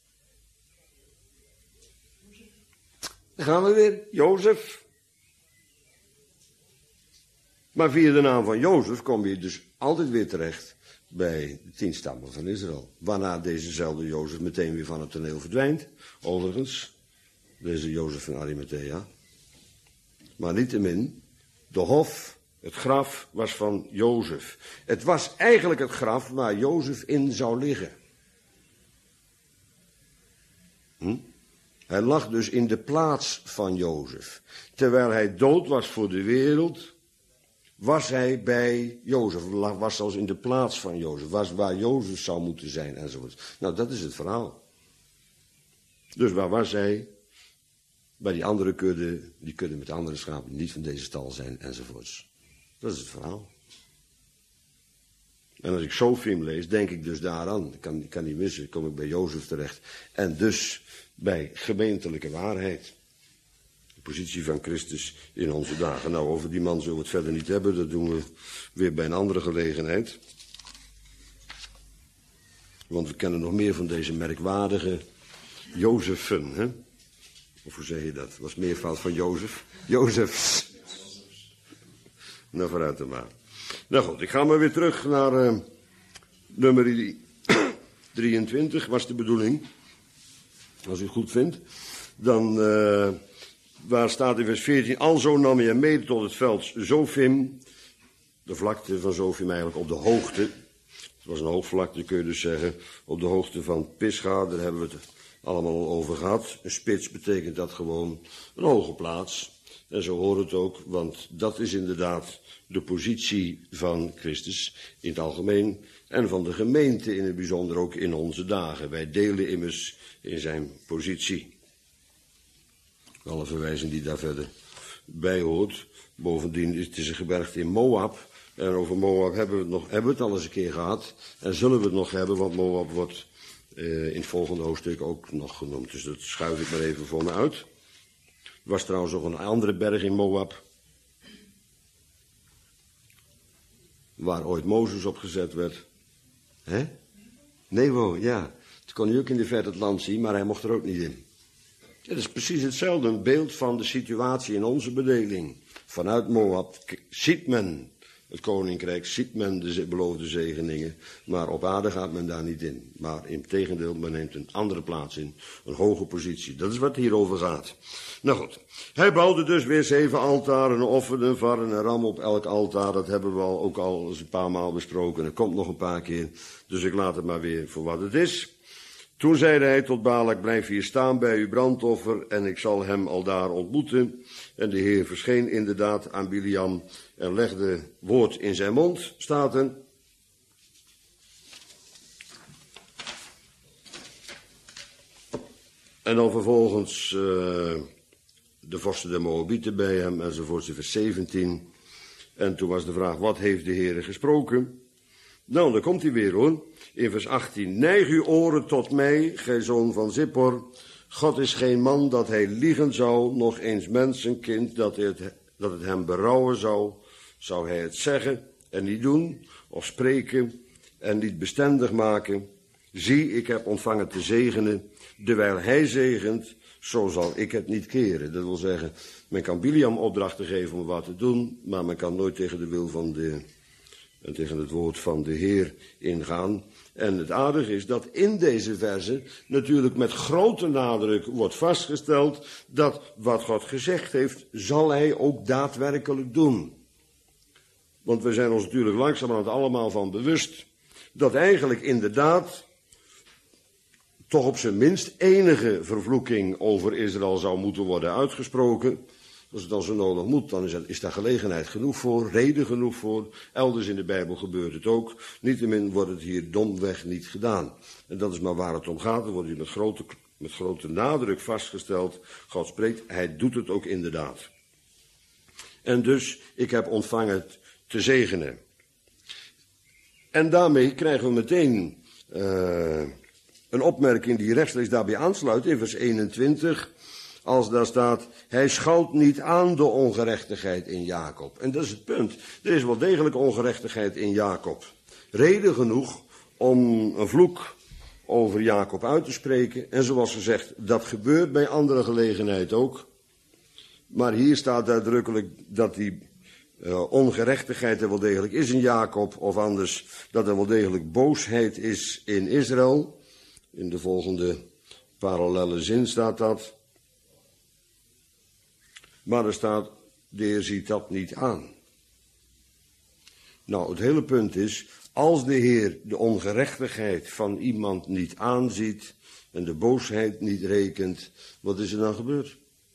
Speaker 1: Dan gaan we weer, Jozef. Maar via de naam van Jozef kom je dus altijd weer terecht bij de tien stammen van Israël. Waarna dezezelfde Jozef meteen weer van het toneel verdwijnt. Overigens, deze Jozef van Arimathea. Maar niettemin, de hof, het graf, was van Jozef. Het was eigenlijk het graf waar Jozef in zou liggen. Hm? Hij lag dus in de plaats van Jozef. Terwijl hij dood was voor de wereld, was hij bij Jozef, was zelfs in de plaats van Jozef, was waar Jozef zou moeten zijn enzovoort. Nou, dat is het verhaal. Dus waar was hij? Bij die andere kudde, die kudde met andere schapen, die niet van deze stal zijn enzovoorts. Dat is het verhaal. En als ik Sofim lees, denk ik dus daaraan, ik kan, ik kan niet missen, kom ik bij Jozef terecht. En dus bij gemeentelijke waarheid. De positie van Christus in onze dagen. Nou, over die man zullen we het verder niet hebben. Dat doen we weer bij een andere gelegenheid. Want we kennen nog meer van deze merkwaardige Jozefen. Hè? Of hoe zeg je dat? Dat was meervoud van Jozef. Jozefs. Nou, vooruit dan maar. Nou goed, ik ga maar weer terug naar uh, nummer drieëntwintig. Was de bedoeling. Als u het goed vindt. Dan... Uh, Waar staat in vers veertien, alzo nam hij hem mede tot het veld Zofim, de vlakte van Zofim eigenlijk op de hoogte. Het was een hoogvlakte, kun je dus zeggen, op de hoogte van Pisga, daar hebben we het allemaal al over gehad. Een spits betekent dat gewoon een hoge plaats. En zo hoort het ook, want dat is inderdaad de positie van Christus in het algemeen en van de gemeente in het bijzonder ook in onze dagen. Wij delen immers in zijn positie. Alle verwijzing die daar verder bij hoort. Bovendien is het een gebergte in Moab. En over Moab hebben we het, nog, hebben we het al eens een keer gehad. En zullen we het nog hebben, want Moab wordt uh, in het volgende hoofdstuk ook nog genoemd. Dus dat schuif ik maar even voor me uit. Er was trouwens nog een andere berg in Moab. Waar ooit Mozes op gezet werd. Hè? Nebo, ja. Toen kon hij ook in de verte het land zien, maar hij mocht er ook niet in. Het is precies hetzelfde, een beeld van de situatie in onze bedeling. Vanuit Moab ziet men het koninkrijk, ziet men de beloofde zegeningen, maar op aarde gaat men daar niet in. Maar in tegendeel, men neemt een andere plaats in, een hoge positie. Dat is wat hierover gaat. Nou goed, hij bouwde dus weer zeven altaren, offerde een var en een ram op elk altaar. Dat hebben we al, ook al eens een paar maal besproken. Er komt nog een paar keer, dus ik laat het maar weer voor wat het is. Toen zeide hij tot Balak, blijf hier staan bij uw brandoffer en ik zal hem aldaar ontmoeten. En de Heer verscheen inderdaad aan Biliam en legde woord in zijn mond, staat er. En dan vervolgens uh, de vorsten der Moabieten bij hem enzovoort, vers zeventien. En toen was de vraag, wat heeft de Heer gesproken? Nou, dan komt hij weer hoor. In vers achttien. Neig uw oren tot mij, gij zoon van Zippor. God is geen man dat hij liegen zou, nog eens mensenkind dat het, dat het hem berouwen zou. Zou hij het zeggen en niet doen, of spreken en niet bestendig maken? Zie, ik heb ontvangen te zegenen, dewijl hij zegent, zo zal ik het niet keren. Dat wil zeggen, men kan Biliam opdrachten geven om wat te doen, maar men kan nooit tegen de wil van de, en tegen het woord van de Heer ingaan. En het aardige is dat in deze verse natuurlijk met grote nadruk wordt vastgesteld dat wat God gezegd heeft, zal hij ook daadwerkelijk doen. Want we zijn ons natuurlijk langzamerhand allemaal van bewust dat eigenlijk inderdaad toch op zijn minst enige vervloeking over Israël zou moeten worden uitgesproken. Als het dan zo nodig moet, dan is, er, is daar gelegenheid genoeg voor, reden genoeg voor. Elders in de Bijbel gebeurt het ook. Niettemin wordt het hier domweg niet gedaan. En dat is maar waar het om gaat. Er wordt hier met grote, met grote nadruk vastgesteld. God spreekt, hij doet het ook inderdaad. En dus, ik heb ontvangen te zegenen. En daarmee krijgen we meteen uh, een opmerking die rechtstreeks daarbij aansluit in vers eenentwintig. Als daar staat, hij schouwt niet aan de ongerechtigheid in Jacob. En dat is het punt. Er is wel degelijk ongerechtigheid in Jacob. Reden genoeg om een vloek over Jacob uit te spreken. En zoals gezegd, dat gebeurt bij andere gelegenheid ook. Maar hier staat uitdrukkelijk dat die uh, ongerechtigheid er wel degelijk is in Jacob. Of anders, dat er wel degelijk boosheid is in Israël. In de volgende parallelle zin staat dat. Maar er staat, de Heer ziet dat niet aan. Nou, het hele punt is, als de Heer de ongerechtigheid van iemand niet aanziet en de boosheid niet rekent, wat is er dan gebeurd?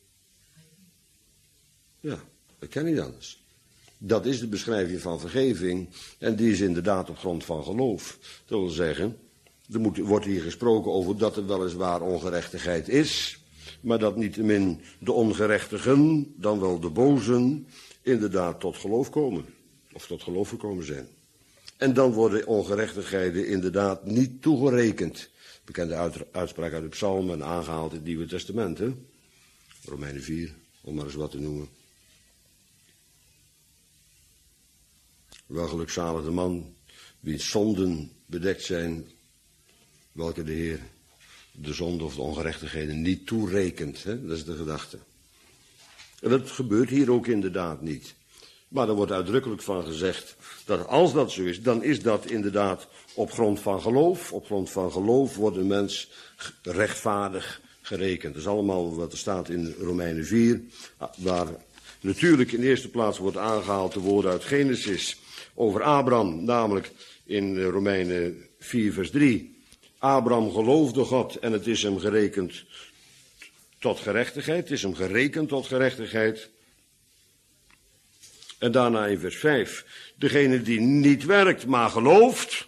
Speaker 1: Ja, dat kan niet anders. Dat is de beschrijving van vergeving en die is inderdaad op grond van geloof. Dat wil zeggen, er moet, wordt hier gesproken over dat er weliswaar ongerechtigheid is, maar dat niettemin de ongerechtigen, dan wel de bozen, inderdaad tot geloof komen. Of tot geloof gekomen zijn. En dan worden ongerechtigheden inderdaad niet toegerekend. Bekende uitspraak uit de psalmen en aangehaald in het Nieuwe Testament. Hè? Romeinen vier, om maar eens wat te noemen. Wel gelukzalig de man, wiens zonden bedekt zijn, welke de Heer de zonde of de ongerechtigheden niet toerekent. Hè? Dat is de gedachte. En dat gebeurt hier ook inderdaad niet. Maar er wordt uitdrukkelijk van gezegd dat als dat zo is, dan is dat inderdaad op grond van geloof. Op grond van geloof wordt een mens rechtvaardig gerekend. Dat is allemaal wat er staat in Romeinen vier, waar natuurlijk in de eerste plaats wordt aangehaald de woorden uit Genesis over Abraham, namelijk in Romeinen vier vers drie. Abraham geloofde God en het is hem gerekend tot gerechtigheid. Het is hem gerekend tot gerechtigheid. En daarna in vers vijf. Degene die niet werkt, maar gelooft,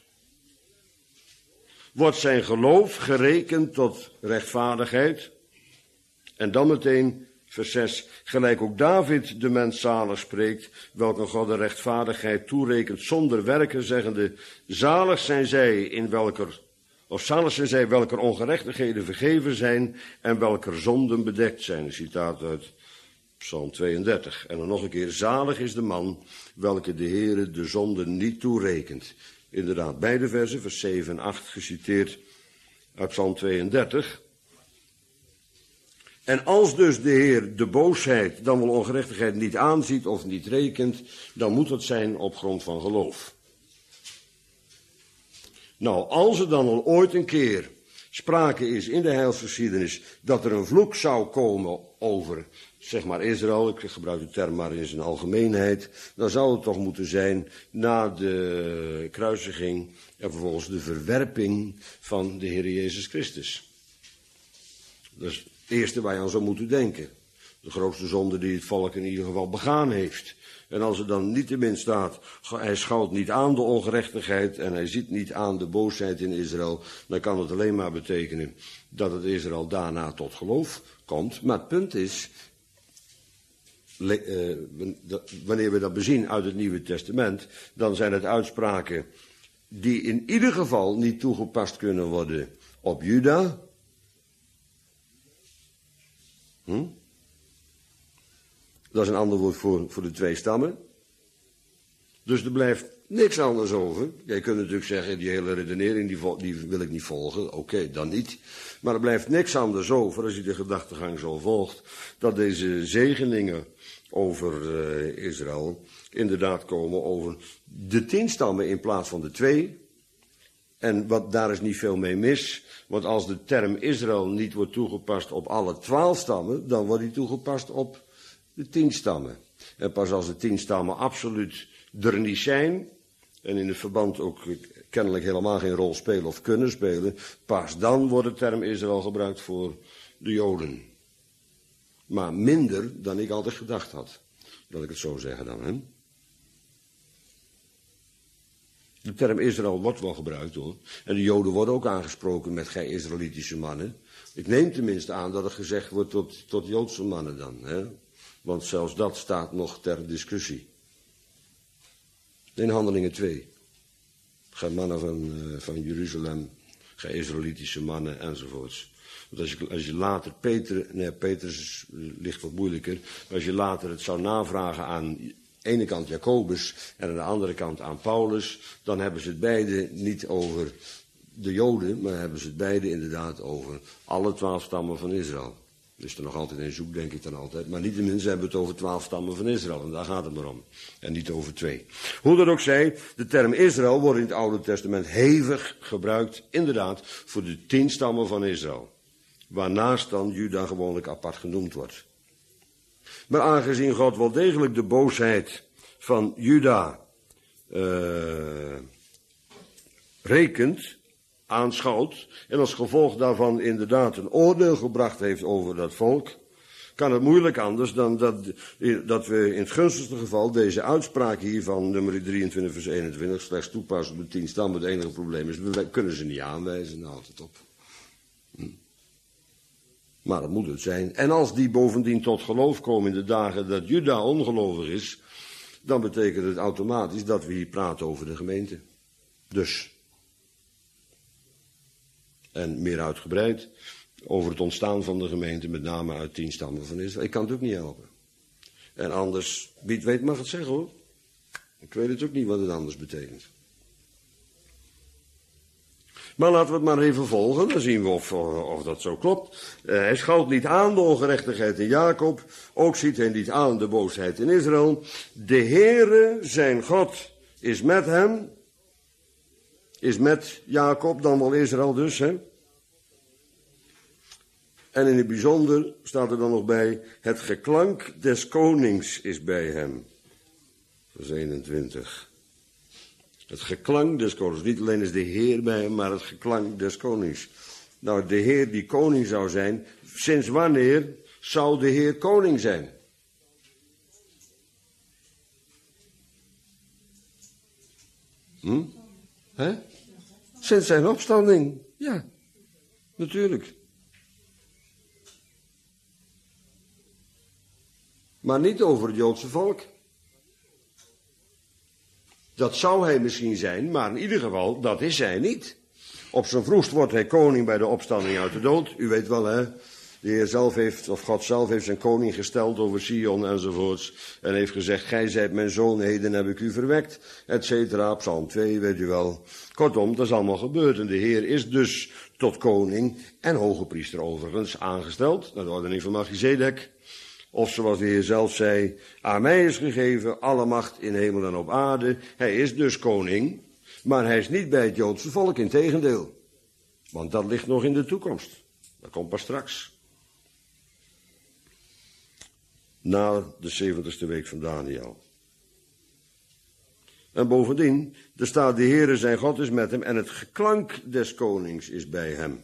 Speaker 1: wordt zijn geloof gerekend tot rechtvaardigheid. En dan meteen vers zes. Gelijk ook David de mens zalig spreekt, welke God de rechtvaardigheid toerekent zonder werken, zeggende, zalig zijn zij in welker Of zalig zijn zij welker ongerechtigheden vergeven zijn en welker zonden bedekt zijn. Een citaat uit Psalm tweeëndertig. En dan nog een keer, zalig is de man welke de Heere de zonden niet toerekent. Inderdaad, beide versen, vers zeven en acht, geciteerd uit Psalm tweeëndertig. En als dus de Heer de boosheid, dan wel ongerechtigheid, niet aanziet of niet rekent, dan moet het zijn op grond van geloof. Nou, als er dan al ooit een keer sprake is in de heilsgeschiedenis dat er een vloek zou komen over, zeg maar Israël, ik gebruik de term maar in zijn algemeenheid, dan zou het toch moeten zijn na de kruisiging en vervolgens de verwerping van de Heer Jezus Christus. Dat is het eerste waar je aan zou moeten denken. De grootste zonde die het volk in ieder geval begaan heeft. En als er dan niettemin staat, hij schouwt niet aan de ongerechtigheid en hij ziet niet aan de boosheid in Israël, dan kan het alleen maar betekenen dat het Israël daarna tot geloof komt. Maar het punt is, wanneer we dat bezien uit het Nieuwe Testament, dan zijn het uitspraken die in ieder geval niet toegepast kunnen worden op Juda. Hm? Dat is een ander woord voor, voor de twee stammen. Dus er blijft niks anders over. Jij kunt natuurlijk zeggen, die hele redenering die, die wil ik niet volgen. Oké, okay, dan niet. Maar er blijft niks anders over, als je de gedachtegang zo volgt, dat deze zegeningen over uh, Israël inderdaad komen over de tien stammen in plaats van de twee. En wat, daar is niet veel mee mis. Want als de term Israël niet wordt toegepast op alle twaalf stammen, dan wordt die toegepast op de tien stammen. En pas als de tien stammen absoluut er niet zijn, en in het verband ook kennelijk helemaal geen rol spelen of kunnen spelen, pas dan wordt de term Israël gebruikt voor de Joden. Maar minder dan ik altijd gedacht had. Dat ik het zo zeggen dan, hè. De term Israël wordt wel gebruikt, hoor. En de Joden worden ook aangesproken met gij Israëlitische mannen. Ik neem tenminste aan dat er gezegd wordt tot, tot Joodse mannen dan, hè. Want zelfs dat staat nog ter discussie. In Handelingen twee. Gij mannen van, uh, van Jeruzalem, gij Israëlitische mannen enzovoorts. Want als je, als je later Peter, nee Petrus ligt wat moeilijker, maar als je later het zou navragen aan de ene kant Jacobus en aan de andere kant aan Paulus, dan hebben ze het beide niet over de Joden, maar hebben ze het beide inderdaad over alle twaalf stammen van Israël. Dus er nog altijd een zoek, denk ik dan altijd. Maar niettemin, ze hebben het over twaalf stammen van Israël. En daar gaat het maar om. En niet over twee. Hoe dat ook zij, de term Israël wordt in het Oude Testament hevig gebruikt. Inderdaad, voor de tien stammen van Israël. Waarnaast dan Juda gewoonlijk apart genoemd wordt. Maar aangezien God wel degelijk de boosheid van Juda uh, rekent, aanschouwt en als gevolg daarvan inderdaad een oordeel gebracht heeft over dat volk, kan het moeilijk anders dan dat, dat we in het gunstigste geval deze uitspraak hier van nummer drieëntwintig vers eenentwintig slechts toepassen op de tien stammen. Het enige probleem is, we kunnen ze niet aanwijzen, nou houdt het op. Hm. Maar dat moet het zijn. En als die bovendien tot geloof komen in de dagen dat Juda ongelovig is, dan betekent het automatisch dat we hier praten over de gemeente. Dus. En meer uitgebreid over het ontstaan van de gemeente, met name uit tien stammen van Israël. Ik kan het ook niet helpen. En anders, wie het weet mag het zeggen, hoor. Ik weet het ook niet wat het anders betekent. Maar laten we het maar even volgen, dan zien we of, of dat zo klopt. Uh, hij schouwt niet aan de ongerechtigheid in Jacob, ook ziet hij niet aan de boosheid in Israël. De Heere, zijn God, is met hem, is met Jacob, dan wel Israël dus, hè. En in het bijzonder staat er dan nog bij, het geklank des konings is bij hem. Vers eenentwintig. Het geklank des konings. Niet alleen is de Heer bij hem, maar het geklank des konings. Nou, de Heer die koning zou zijn, sinds wanneer zou de Heer koning zijn? Hm? Hè? Sinds zijn opstanding. Ja, natuurlijk. Maar niet over het Joodse volk. Dat zou hij misschien zijn, maar in ieder geval, dat is hij niet. Op zijn vroegst wordt hij koning bij de opstanding uit de dood. U weet wel, hè. De Heer zelf heeft, of God zelf heeft zijn koning gesteld over Sion enzovoorts. En heeft gezegd, gij zijt mijn zoon, heden heb ik u verwekt. Et cetera, Psalm twee, weet u wel. Kortom, dat is allemaal gebeurd. En de Heer is dus tot koning en hoge priester overigens aangesteld. Naar de ordening van Melchizedek. Of zoals de Heer zelf zei, aan mij is gegeven alle macht in hemel en op aarde. Hij is dus koning, maar hij is niet bij het Joodse volk, integendeel. Want dat ligt nog in de toekomst. Dat komt pas straks. Na de zeventigste week van Daniel. En bovendien, er staat de Heere zijn God is met hem en het geklank des konings is bij hem.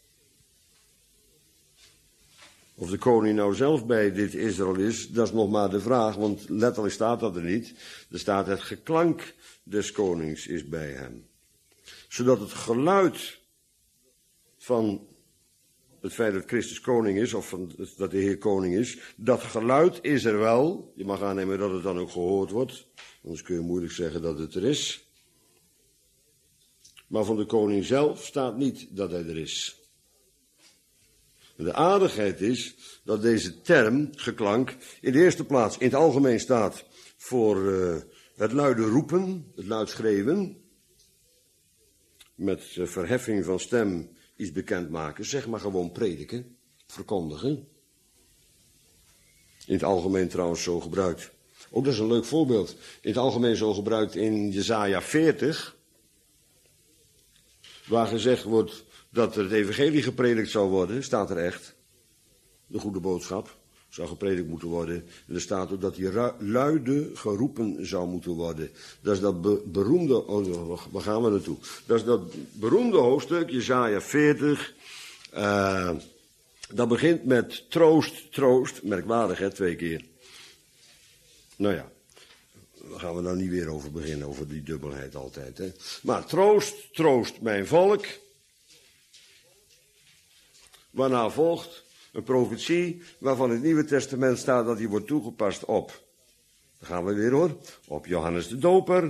Speaker 1: Of de koning nou zelf bij dit Israël is, dat is nog maar de vraag, want letterlijk staat dat er niet. Er staat het geklank des konings is bij hem. Zodat het geluid van het feit dat Christus koning is, of van, dat de Heer koning is, dat geluid is er wel. Je mag aannemen dat het dan ook gehoord wordt, anders kun je moeilijk zeggen dat het er is. Maar van de koning zelf staat niet dat hij er is. De aardigheid is dat deze term, geklank, in de eerste plaats in het algemeen staat voor uh, het luide roepen, het luid schreeuwen, met uh, verheffing van stem iets bekendmaken, zeg maar gewoon prediken, verkondigen. In het algemeen trouwens zo gebruikt. Ook dat is een leuk voorbeeld. In het algemeen zo gebruikt in Jesaja veertig, waar gezegd wordt dat er het evangelie gepredikt zou worden, staat er echt. De goede boodschap zou gepredikt moeten worden. En er staat ook dat die luide geroepen zou moeten worden. Dat is dat be beroemde, oh, waar gaan we naartoe? Dat is dat beroemde hoofdstuk, Jesaja veertig, uh, Dat begint met troost, troost. Merkwaardig, hè, twee keer. Nou ja, daar gaan we nou niet weer over beginnen, over die dubbelheid altijd, hè. Maar troost, troost mijn volk. Waarna volgt een profetie waarvan in het Nieuwe Testament staat dat die wordt toegepast op. Dan gaan we weer hoor, op Johannes de Doper.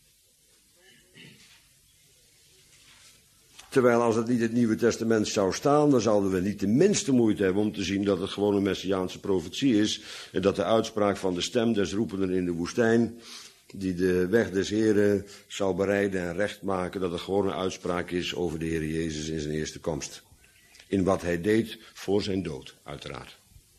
Speaker 1: Terwijl als het niet in het Nieuwe Testament zou staan, dan zouden we niet de minste moeite hebben om te zien dat het gewoon een messiaanse profetie is. En dat de uitspraak van de stem des roependen in de woestijn, die de weg des Heren zou bereiden en recht maken, dat het gewoon een uitspraak is over de Heer Jezus in zijn eerste komst. In wat hij deed voor zijn dood, uiteraard.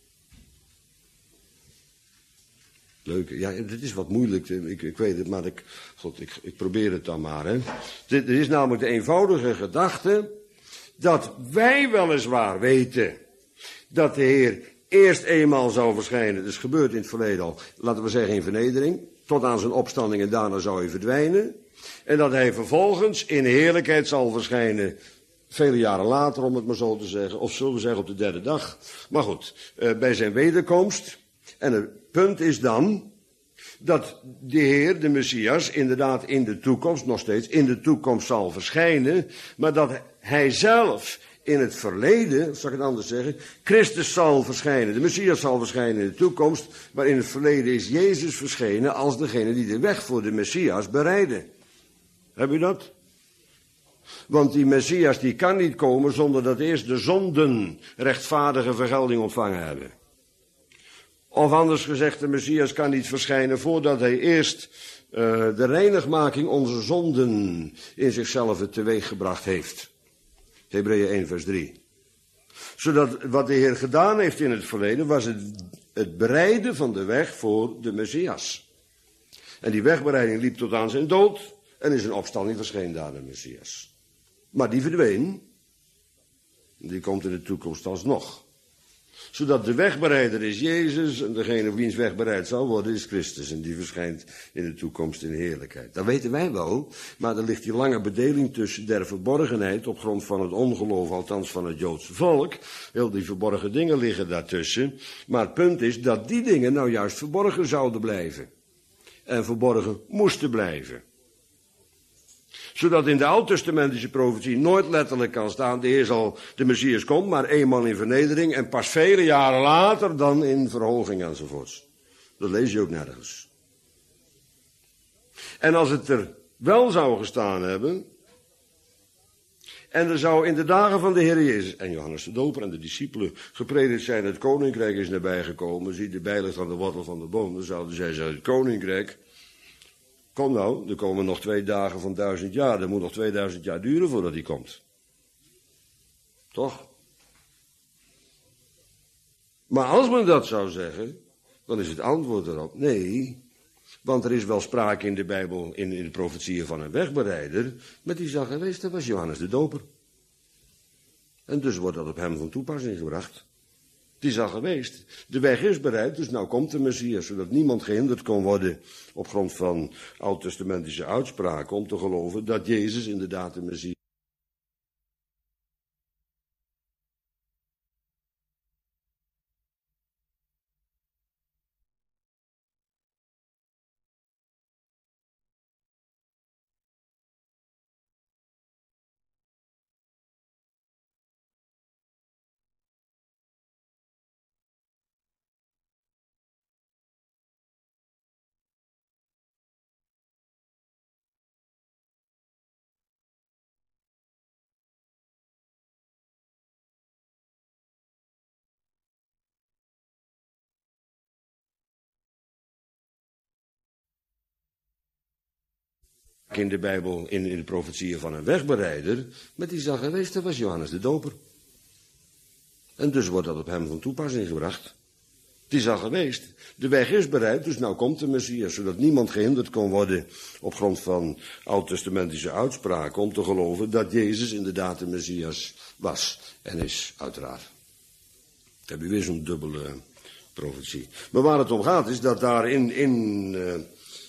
Speaker 1: Leuk, ja, dit is wat moeilijk, ik, ik weet het, maar ik, God, ik, ik probeer het dan maar. Hè. Dit is namelijk de eenvoudige gedachte dat wij weliswaar weten dat de Heer eerst eenmaal zou verschijnen. Dat is gebeurd in het verleden al, laten we zeggen in vernedering, tot aan zijn opstanding en daarna zou hij verdwijnen. En dat hij vervolgens in heerlijkheid zal verschijnen, vele jaren later om het maar zo te zeggen, of zullen we zeggen op de derde dag. Maar goed, uh, bij zijn wederkomst. En het punt is dan dat de Heer, de Messias, inderdaad in de toekomst, nog steeds in de toekomst zal verschijnen, maar dat hij zelf in het verleden, zal ik het anders zeggen, Christus zal verschijnen, de Messias zal verschijnen in de toekomst, maar in het verleden is Jezus verschenen als degene die de weg voor de Messias bereidde. Heb u dat? Want die Messias die kan niet komen zonder dat eerst de zonden rechtvaardige vergelding ontvangen hebben. Of anders gezegd, de Messias kan niet verschijnen voordat hij eerst uh, de reinigmaking onze zonden in zichzelf teweeggebracht heeft. Hebreeën één vers drie. Zodat wat de Heer gedaan heeft in het verleden was het, het bereiden van de weg voor de Messias. En die wegbereiding liep tot aan zijn dood en in zijn opstanding verscheen daar de Messias. Maar die verdween, die komt in de toekomst alsnog. Zodat de wegbereider is Jezus en degene wiens weg bereid zal worden is Christus. En die verschijnt in de toekomst in heerlijkheid. Dat weten wij wel, maar er ligt die lange bedeling tussen der verborgenheid op grond van het ongeloof, althans van het Joodse volk. Heel die verborgen dingen liggen daartussen. Maar het punt is dat die dingen nou juist verborgen zouden blijven. En verborgen moesten blijven. Zodat in de oud-testamentische profetie nooit letterlijk kan staan, de Heer zal, de Messias komt, maar eenmaal in vernedering en pas vele jaren later dan in verhoging enzovoorts. Dat lees je ook nergens. En als het er wel zou gestaan hebben, en er zou in de dagen van de Heer Jezus en Johannes de Doper en de discipelen gepredikt zijn, het koninkrijk is nabijgekomen, zie de bij ligt aan de wortel van de boom, dan zouden zij zeggen, het koninkrijk. Kom nou, er komen nog twee dagen van duizend jaar. Er moet nog tweeduizend jaar duren voordat hij komt. Toch? Maar als men dat zou zeggen, dan is het antwoord erop nee. Want er is wel sprake in de Bijbel, in, in de profetieën van een wegbereider. Met die zag geweest, dat was Johannes de Doper. En dus wordt dat op hem van toepassing gebracht. Die is al geweest. De weg is bereid, dus nou komt de Messias, zodat niemand gehinderd kon worden op grond van oud-testamentische uitspraken om te geloven dat Jezus inderdaad de Messias is. In de Bijbel, in, in de profetieën van een wegbereider, met die zag geweest, dat was Johannes de Doper. En dus wordt dat op hem van toepassing gebracht. Die zag geweest. De weg is bereid, dus nou komt de Messias, zodat niemand gehinderd kon worden op grond van oud-testamentische uitspraken om te geloven dat Jezus inderdaad de Messias was en is, uiteraard. Dan heb je weer zo'n dubbele profetie. Maar waar het om gaat is dat daar in, in uh,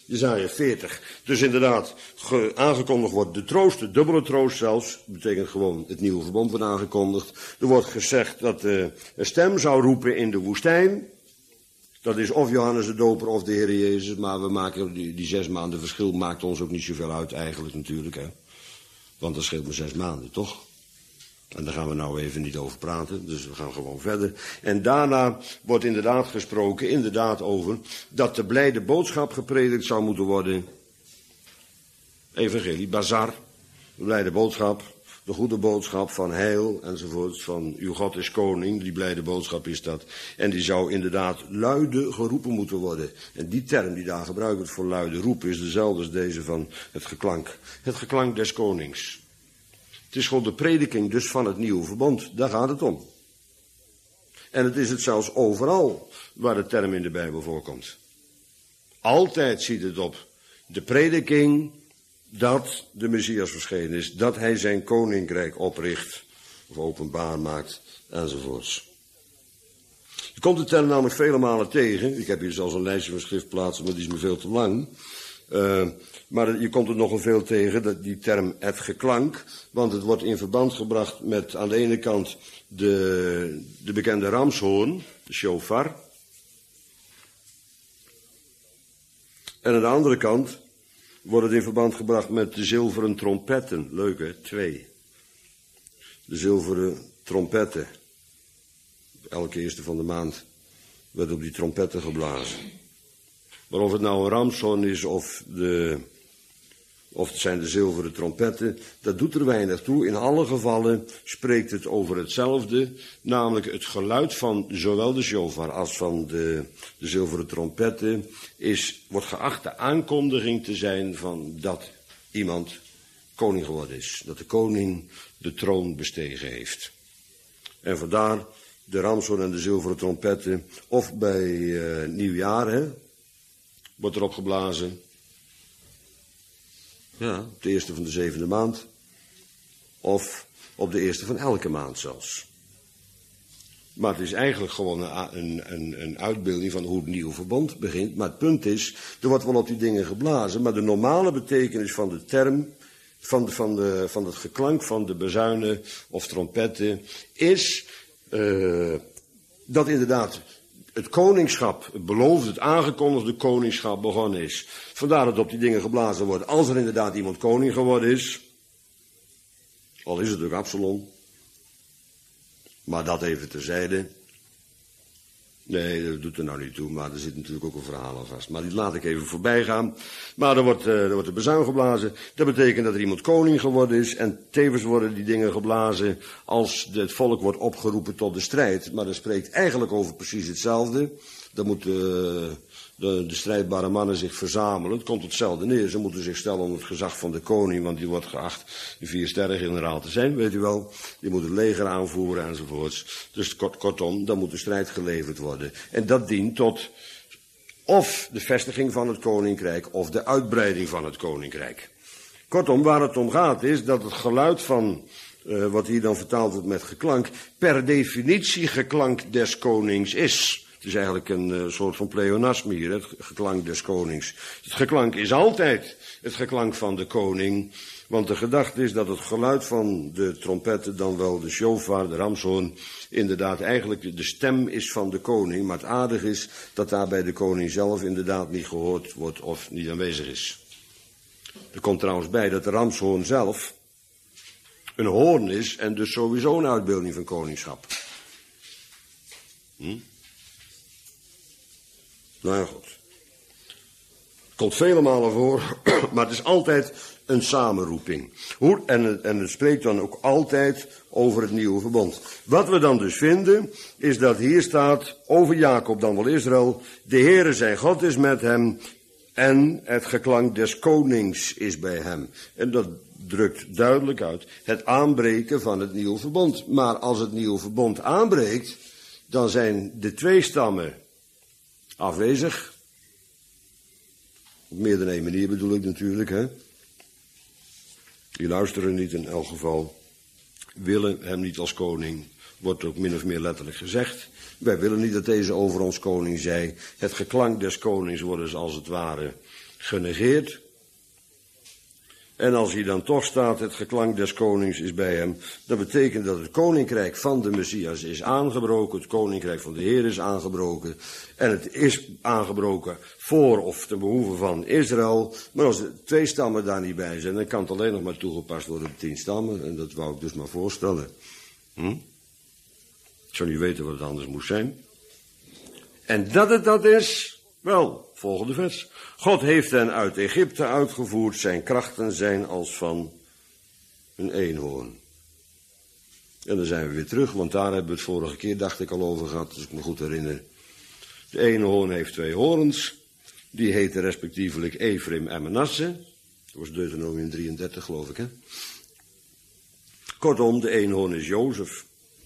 Speaker 1: Jesaja veertig. Dus inderdaad, ge, aangekondigd wordt de troost, de dubbele troost zelfs. Dat betekent gewoon het nieuwe verbond wordt aangekondigd. Er wordt gezegd dat uh, een stem zou roepen in de woestijn. Dat is of Johannes de Doper of de Heer Jezus. Maar we maken die, die zes maanden verschil maakt ons ook niet zoveel uit eigenlijk natuurlijk. Hè? Want dat scheelt maar zes maanden, toch? En daar gaan we nou even niet over praten, dus we gaan gewoon verder. En daarna wordt inderdaad gesproken, inderdaad over, dat de blijde boodschap gepredikt zou moeten worden. Evangelie, bazar, de blijde boodschap, de goede boodschap van heil enzovoort, van uw God is koning, die blijde boodschap is dat. En die zou inderdaad luide geroepen moeten worden. En die term die daar gebruikt wordt voor luide roepen is dezelfde als deze van het geklank. Het geklank des konings. Het is gewoon de prediking dus van het nieuwe verbond. Daar gaat het om. En het is het zelfs overal waar de term in de Bijbel voorkomt. Altijd ziet het op de prediking dat de Messias verschenen is. Dat hij zijn koninkrijk opricht. Of openbaar maakt enzovoorts. Je komt de term namelijk vele malen tegen. Ik heb hier zelfs een lijstje van schriftplaatsen, maar die is me veel te lang. Uh, maar je komt er nogal veel tegen, dat die term het geklank. Want het wordt in verband gebracht met aan de ene kant de, de bekende ramshoorn, de shofar. En aan de andere kant wordt het in verband gebracht met de zilveren trompetten. Leuk hè, twee. De zilveren trompetten. Elke eerste van de maand werd op die trompetten geblazen. Maar of het nou een ramshoorn is of, de, of het zijn de zilveren trompetten, dat doet er weinig toe. In alle gevallen spreekt het over hetzelfde, namelijk het geluid van zowel de shofar als van de, de zilveren trompetten is, wordt geacht de aankondiging te zijn van dat iemand koning geworden is. Dat de koning de troon bestegen heeft. En vandaar de ramshoorn en de zilveren trompetten, of bij uh, nieuwjaar, hè, wordt erop geblazen. Ja, op de eerste van de zevende maand. Of op de eerste van elke maand zelfs. Maar het is eigenlijk gewoon een, een, een uitbeelding van hoe het nieuwe verbond begint. Maar het punt is, er wordt wel op die dingen geblazen. Maar de normale betekenis van de term, van, de, van, de, van het geklank van de bazuinen of trompetten, is uh, dat inderdaad het koningschap, het beloofde, het aangekondigde koningschap begonnen is. Vandaar dat op die dingen geblazen wordt. Als er inderdaad iemand koning geworden is, al is het ook Absalom, maar dat even terzijde. Nee, dat doet er nou niet toe, maar er zit natuurlijk ook een verhaal aan vast. Maar die laat ik even voorbij gaan. Maar er wordt, uh, er wordt de bazuin geblazen. Dat betekent dat er iemand koning geworden is. En tevens worden die dingen geblazen als het volk wordt opgeroepen tot de strijd. Maar dat spreekt eigenlijk over precies hetzelfde. Dan moeten uh, de, de strijdbare mannen zich verzamelen. Het komt hetzelfde neer. Ze moeten zich stellen onder het gezag van de koning, want die wordt geacht de vier sterren generaal te zijn, weet u wel. Die moet het leger aanvoeren enzovoorts. Dus kort, kortom, dan moet de strijd geleverd worden. En dat dient tot of de vestiging van het koninkrijk of de uitbreiding van het koninkrijk. Kortom, waar het om gaat is dat het geluid van, uh, wat hier dan vertaald wordt met geklank, per definitie geklank des konings is. Het is eigenlijk een uh, soort van pleonasme hier, het geklank des konings. Het geklank is altijd het geklank van de koning, want de gedachte is dat het geluid van de trompetten, dan wel de shofar, de ramshoorn, inderdaad eigenlijk de stem is van de koning. Maar het aardige is dat daarbij de koning zelf inderdaad niet gehoord wordt of niet aanwezig is. Er komt trouwens bij dat de ramshoorn zelf een hoorn is en dus sowieso een uitbeelding van koningschap. Hm? Nou ja, goed. Het komt vele malen voor, maar het is altijd een samenroeping. Hoe, en, en het spreekt dan ook altijd over het nieuwe verbond. Wat we dan dus vinden, is dat hier staat over Jacob, dan wel Israël, de Heere zijn God is met hem en het geklank des konings is bij hem. En dat drukt duidelijk uit het aanbreken van het nieuwe verbond. Maar als het nieuwe verbond aanbreekt, dan zijn de twee stammen afwezig. Op meer dan één manier bedoel ik natuurlijk, hè. Die luisteren niet in elk geval, willen hem niet als koning, wordt ook min of meer letterlijk gezegd. Wij willen niet dat deze over ons koning zij. Het geklank des konings wordt dus als het ware genegeerd. En als hij dan toch staat, het geklank des konings is bij hem, dat betekent dat het koninkrijk van de Messias is aangebroken, het koninkrijk van de Heer is aangebroken, en het is aangebroken voor of ten behoeve van Israël. Maar als de twee stammen daar niet bij zijn, dan kan het alleen nog maar toegepast worden op tien stammen, en dat wou ik dus maar voorstellen. Hm? Ik zou niet weten wat het anders moest zijn. En dat het dat is, wel, volgende vers. God heeft hen uit Egypte uitgevoerd, zijn krachten zijn als van een eenhoorn. En dan zijn we weer terug, want daar hebben we het vorige keer, dacht ik, al over gehad, als ik me goed herinner. De eenhoorn heeft twee horens, die heten respectievelijk Ephraim en Manasse. Dat was Deuteronomium drieëndertig, geloof ik, hè. Kortom, de eenhoorn is Jozef.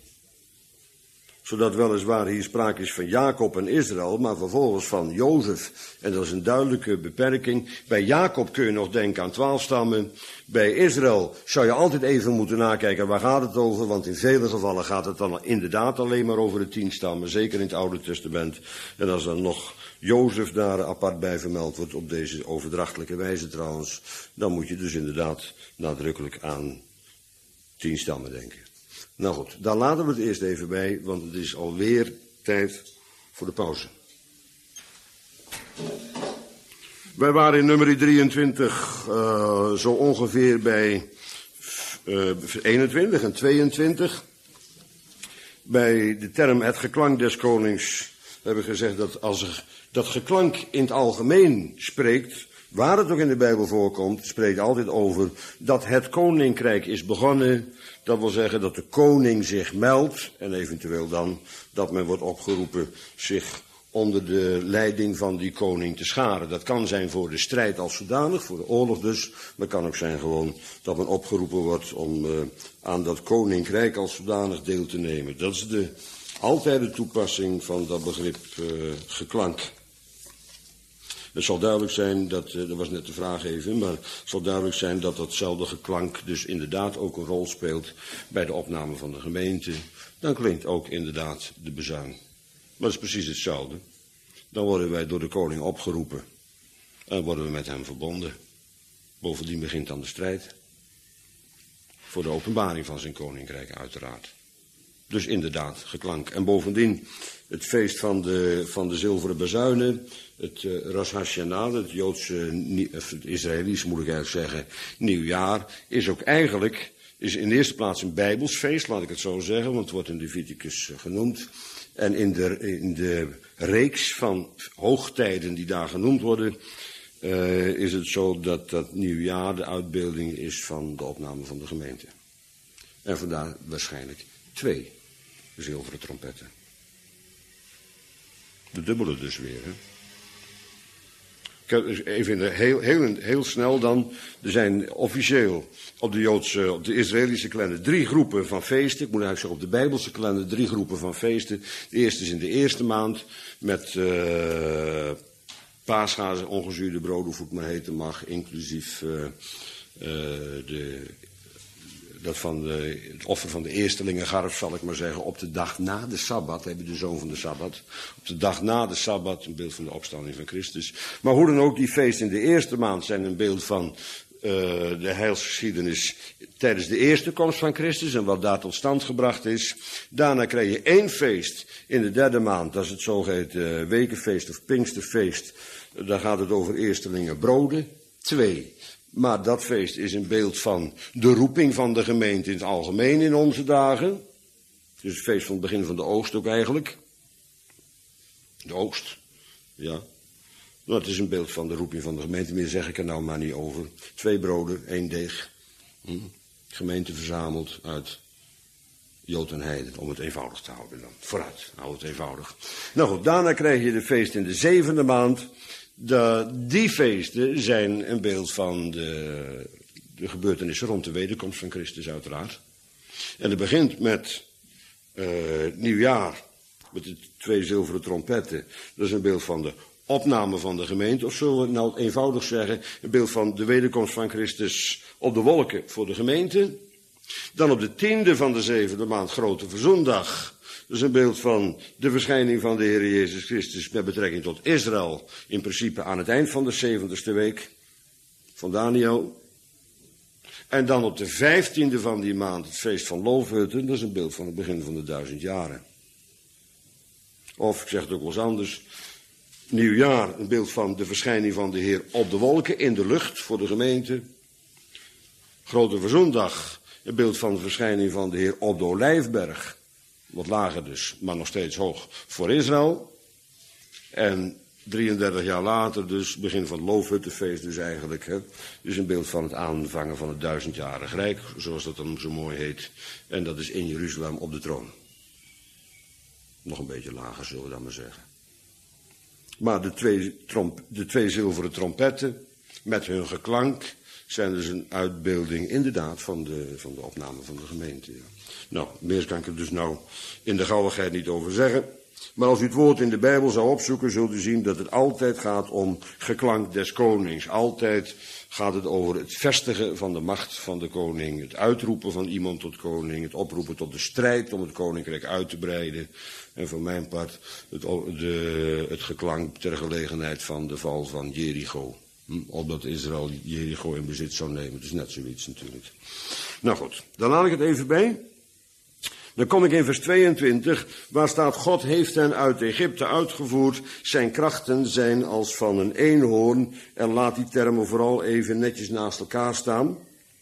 Speaker 1: Zodat weliswaar hier sprake is van Jacob en Israël, maar vervolgens van Jozef. En dat is een duidelijke beperking. Bij Jacob kun je nog denken aan twaalf stammen. Bij Israël zou je altijd even moeten nakijken, waar gaat het over? Want in vele gevallen gaat het dan inderdaad alleen maar over de tien stammen, zeker in het Oude Testament. En als dan nog Jozef daar apart bij vermeld wordt, op deze overdrachtelijke wijze trouwens, dan moet je dus inderdaad nadrukkelijk aan tien stammen denken. Nou goed, daar laten we het eerst even bij, want het is alweer tijd voor de pauze. Wij waren in nummer drieëntwintig uh, zo ongeveer bij uh, eenentwintig en tweeëntwintig. Bij de term het geklank des konings hebben we gezegd dat als er dat geklank in het algemeen spreekt, waar het ook in de Bijbel voorkomt, spreekt altijd over dat het koninkrijk is begonnen. Dat wil zeggen dat de koning zich meldt en eventueel dan dat men wordt opgeroepen zich onder de leiding van die koning te scharen. Dat kan zijn voor de strijd als zodanig, voor de oorlog dus. Maar het kan ook zijn gewoon dat men opgeroepen wordt om uh, aan dat koninkrijk als zodanig deel te nemen. Dat is de, altijd de toepassing van dat begrip uh, geklank. Het zal duidelijk zijn dat, uh, dat was net de vraag even, maar het zal duidelijk zijn dat datzelfde geklank dus inderdaad ook een rol speelt bij de opname van de gemeente. Dan klinkt ook inderdaad de bezuin. Maar dat is precies hetzelfde. Dan worden wij door de koning opgeroepen en worden we met hem verbonden. Bovendien begint dan de strijd. Voor de openbaring van zijn koninkrijk uiteraard. Dus inderdaad, geklank. En bovendien het feest van de, van de zilveren bazuinen, het uh, Rosh Hashanah, het Joodse, het Israëlisch moet ik eigenlijk zeggen, nieuwjaar, is ook eigenlijk, is in de eerste plaats een Bijbels feest, laat ik het zo zeggen, want het wordt in Leviticus uh, genoemd. En in de, in de reeks van hoogtijden die daar genoemd worden, uh, is het zo dat dat nieuwjaar de uitbeelding is van de opname van de gemeente. En vandaar waarschijnlijk twee zilveren trompetten. De dubbele dus weer, hè. Ik heb even heel, heel, heel snel dan. Er zijn officieel op de Joodse, op de Israëlische kalender drie groepen van feesten. Ik moet eigenlijk zeggen op de Bijbelse kalender drie groepen van feesten. De eerste is in de eerste maand met uh, Pascha, ongezuurde brood, hoe het maar heten mag, inclusief uh, uh, de... Dat van de, het offer van de eerstelingengarf, zal ik maar zeggen, op de dag na de Sabbat, hebben we de zoon van de Sabbat. Op de dag na de Sabbat, een beeld van de opstanding van Christus. Maar hoe dan ook, die feesten in de eerste maand zijn een beeld van uh, de heilsgeschiedenis tijdens de eerste komst van Christus en wat daar tot stand gebracht is. Daarna krijg je één feest in de derde maand, dat is het zogeheten uh, wekenfeest of Pinksterfeest. Daar gaat het over eerstelingen broden. Twee. Maar dat feest is een beeld van de roeping van de gemeente in het algemeen in onze dagen. Dus het feest van het begin van de oogst ook eigenlijk. De oogst, ja. Nou, het is een beeld van de roeping van de gemeente, meer zeg ik er nou maar niet over. Twee broden, één deeg. Hm. Gemeente verzameld uit Jood en Heiden, om het eenvoudig te houden dan. Vooruit, hou het eenvoudig. Nou goed, daarna krijg je de feest in de zevende maand. De, die feesten zijn een beeld van de, de gebeurtenissen rond de wederkomst van Christus uiteraard. En het begint met uh, nieuwjaar, met de twee zilveren trompetten. Dat is een beeld van de opname van de gemeente, of zullen we nou eenvoudig zeggen, een beeld van de wederkomst van Christus op de wolken voor de gemeente. Dan op de tiende van de zevende maand, grote verzoendag, Dat is een beeld van de verschijning van de Heer Jezus Christus met betrekking tot Israël. In principe aan het eind van de zeventigste week van Daniel. En dan op de vijftiende van die maand het feest van Loofhutten. Dat is een beeld van het begin van de duizend jaren. Of, ik zeg het ook wel eens anders, nieuwjaar, een beeld van de verschijning van de Heer op de wolken, in de lucht voor de gemeente. Grote Verzoendag, een beeld van de verschijning van de Heer op de Olijfberg. Wat lager dus, maar nog steeds hoog voor Israël. En drieëndertig jaar later dus, begin van het Loofhuttenfeest dus eigenlijk. Hè, dus een beeld van het aanvangen van het duizendjarig rijk, zoals dat dan zo mooi heet. En dat is in Jeruzalem op de troon. Nog een beetje lager, zullen we dan maar zeggen. Maar de twee, tromp, de twee zilveren trompetten met hun geklank zijn dus een uitbeelding inderdaad van de, van de opname van de gemeente. Ja. Nou, meer kan ik er dus nou in de gauwigheid niet over zeggen. Maar als u het woord in de Bijbel zou opzoeken, zult u zien dat het altijd gaat om geklank des konings. Altijd gaat het over het vestigen van de macht van de koning. Het uitroepen van iemand tot koning. Het oproepen tot de strijd om het koninkrijk uit te breiden. En voor mijn part het, de, het geklank ter gelegenheid van de val van Jericho. Hm, opdat Israël Jericho in bezit zou nemen. Dat is net zoiets natuurlijk. Nou goed, dan laat ik het even bij. Dan kom ik in vers tweeëntwintig, waar staat: God heeft hen uit Egypte uitgevoerd, zijn krachten zijn als van een eenhoorn. En laat die termen vooral even netjes naast elkaar staan.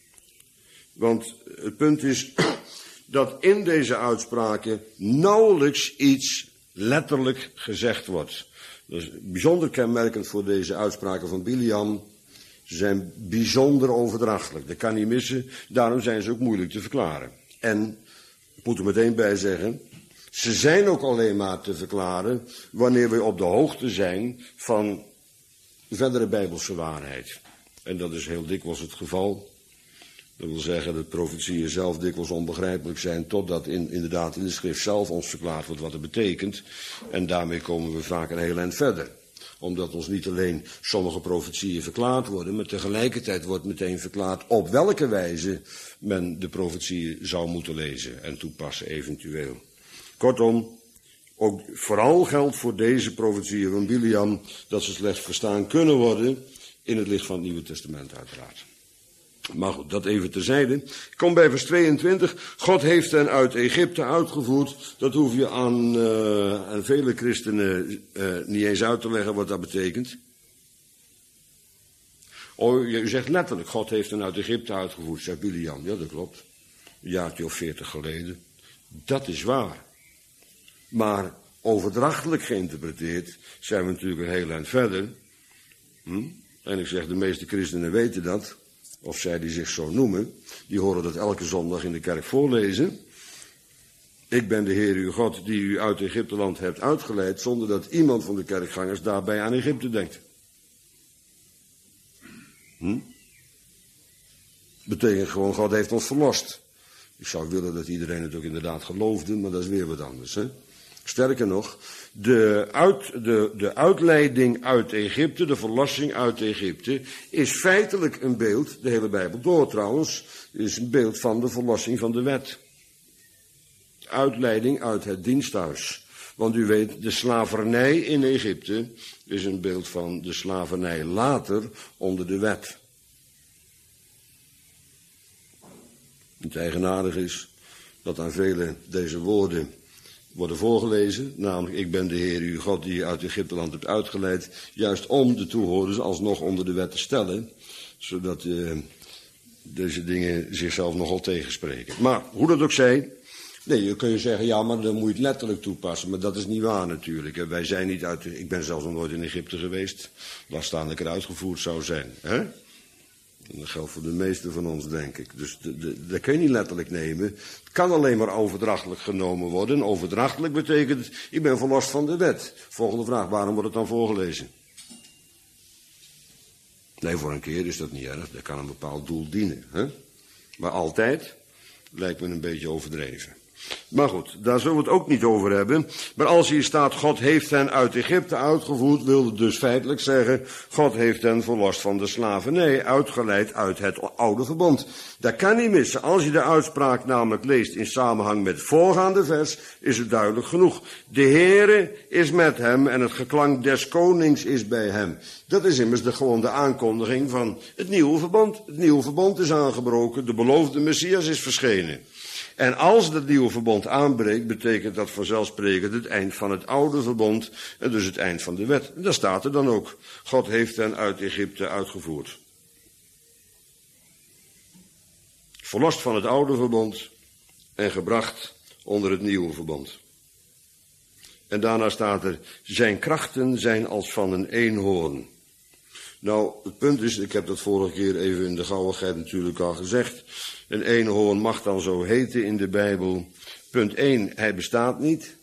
Speaker 1: Want het punt is dat in deze uitspraken nauwelijks iets letterlijk gezegd wordt. Dat is bijzonder kenmerkend voor deze uitspraken van Biliam. Ze zijn bijzonder overdrachtelijk, dat kan niet missen, daarom zijn ze ook moeilijk te verklaren. En ik moet er meteen bij zeggen, ze zijn ook alleen maar te verklaren wanneer we op de hoogte zijn van verdere bijbelse waarheid. En dat is heel dikwijls het geval. Dat wil zeggen dat profetieën zelf dikwijls onbegrijpelijk zijn, totdat in, inderdaad in de schrift zelf ons verklaard wordt wat het betekent. En daarmee komen we vaak een heel eind verder. Omdat ons niet alleen sommige profetieën verklaard worden, maar tegelijkertijd wordt meteen verklaard op welke wijze men de profetieën zou moeten lezen en toepassen eventueel. Kortom, ook vooral geldt voor deze profetieën van Biliam dat ze slechts verstaan kunnen worden in het licht van het Nieuwe Testament uiteraard. Maar goed, dat even terzijde. Ik kom bij vers tweeëntwintig. God heeft hen uit Egypte uitgevoerd. Dat hoef je aan, uh, aan vele christenen uh, niet eens uit te leggen wat dat betekent. Oh, je zegt letterlijk, God heeft hen uit Egypte uitgevoerd, zegt Biliam. Ja, dat klopt. Een jaartje of veertig geleden. Dat is waar. Maar overdrachtelijk geïnterpreteerd zijn we natuurlijk een heel eind verder. Hm? En ik zeg, de meeste christenen weten dat. Of zij die zich zo noemen, die horen dat elke zondag in de kerk voorlezen. Ik ben de Heer uw God die u uit Egypteland hebt uitgeleid, zonder dat iemand van de kerkgangers daarbij aan Egypte denkt. Hm? Betekent gewoon, God heeft ons verlost. Ik zou willen dat iedereen het ook inderdaad geloofde, maar dat is weer wat anders. Hè? Sterker nog, de, uit, de, de uitleiding uit Egypte, de verlossing uit Egypte, is feitelijk een beeld, de hele Bijbel door trouwens, is een beeld van de verlossing van de wet. Uitleiding uit het diensthuis. Want u weet, de slavernij in Egypte is een beeld van de slavernij later onder de wet. Het eigenaardige is dat aan velen deze woorden worden voorgelezen, namelijk ik ben de Heer uw God die je uit Egypteland hebt uitgeleid, juist om de toehoorders alsnog onder de wet te stellen, zodat uh, deze dingen zichzelf nogal tegenspreken. Maar hoe dat ook zij, nee, je kun je zeggen, ja, maar dan moet je het letterlijk toepassen, maar dat is niet waar natuurlijk. Wij zijn niet uit, ik ben zelfs nog nooit in Egypte geweest, laat staan dat ik er uitgevoerd zou zijn, hè? En dat geldt voor de meesten van ons, denk ik. Dus de, de, dat kun je niet letterlijk nemen. Het kan alleen maar overdrachtelijk genomen worden. Overdrachtelijk betekent, ik ben verlost van de wet. Volgende vraag, waarom wordt het dan voorgelezen? Nee, voor een keer is dat niet erg. Dat kan een bepaald doel dienen. Hè? Maar altijd lijkt me een beetje overdreven. Maar goed, daar zullen we het ook niet over hebben. Maar als hier staat, God heeft hen uit Egypte uitgevoerd, wil het dus feitelijk zeggen, God heeft hen verlost van de slavernij, uitgeleid uit het oude verbond. Dat kan niet missen. Als je de uitspraak namelijk leest in samenhang met het voorgaande vers, is het duidelijk genoeg. De Heere is met hem en het geklank des konings is bij hem. Dat is immers de, gewoon de aankondiging van het nieuwe verbond. Het nieuwe verbond is aangebroken, de beloofde Messias is verschenen. En als dat nieuwe verbond aanbreekt, betekent dat vanzelfsprekend het eind van het oude verbond en dus het eind van de wet. En daar staat er dan ook. God heeft hen uit Egypte uitgevoerd. Verlost van het oude verbond en gebracht onder het nieuwe verbond. En daarna staat er, zijn krachten zijn als van een eenhoorn. Nou, het punt is, ik heb dat vorige keer even in de gauwigheid natuurlijk al gezegd. Een eenhoorn mag dan zo heten in de Bijbel. Punt één, hij bestaat niet.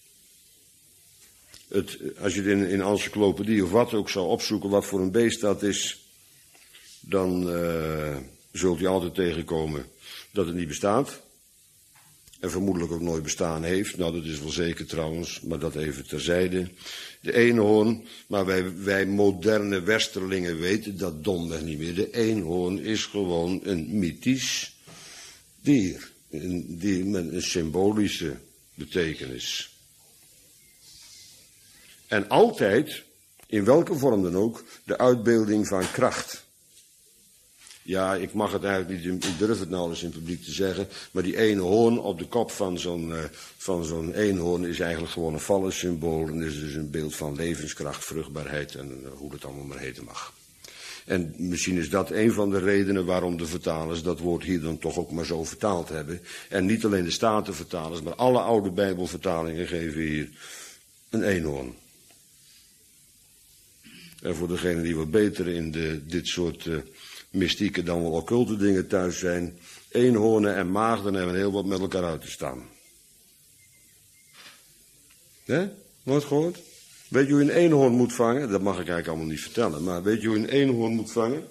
Speaker 1: Het, als je het in, in encyclopedie of wat ook zou opzoeken wat voor een beest dat is, dan uh, zult je altijd tegenkomen dat het niet bestaat. En vermoedelijk ook nooit bestaan heeft. Nou, dat is wel zeker trouwens, maar dat even terzijde. De eenhoorn, maar wij, wij moderne westerlingen weten dat domweg niet meer. De eenhoorn is gewoon een mythisch dier. Een dier met een symbolische betekenis. En altijd, in welke vorm dan ook, de uitbeelding van kracht. Ja, ik mag het eigenlijk niet, ik durf het nou eens in het publiek te zeggen, maar die ene hoorn op de kop van zo'n uh, van zo'n eenhoorn is eigenlijk gewoon een vallensymbool en is dus een beeld van levenskracht, vruchtbaarheid en uh, hoe het allemaal maar heten mag. En misschien is dat een van de redenen waarom de vertalers dat woord hier dan toch ook maar zo vertaald hebben. En niet alleen de Statenvertalers, maar alle oude Bijbelvertalingen geven hier een eenhoorn. En voor degenen die wat beter in de, dit soort uh, mystieke dan wel occulte dingen thuis zijn, eenhoornen en maagden hebben heel wat met elkaar uit te staan. Hè? Nooit gehoord? Weet je hoe je een eenhoorn moet vangen? Dat mag ik eigenlijk allemaal niet vertellen, maar weet je hoe je een eenhoorn moet vangen?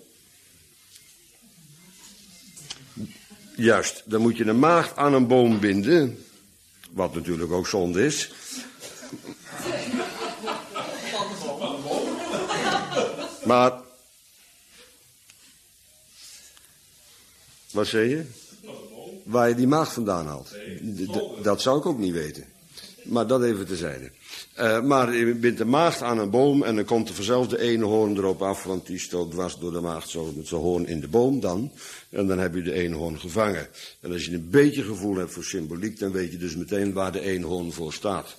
Speaker 1: Juist, dan moet je een maagd aan een boom binden, wat natuurlijk ook zonde is. Maar, wat zeg je? Waar je die maagd vandaan haalt. D- dat zou ik ook niet weten. Maar dat even terzijde. Uh, maar je bindt de maagd aan een boom en dan komt er vanzelf de eenhoorn erop af, want die stoot dwars door de maagd zo met zijn hoorn in de boom dan. En dan heb je de eenhoorn gevangen. En als je een beetje gevoel hebt voor symboliek, dan weet je dus meteen waar de eenhoorn voor staat.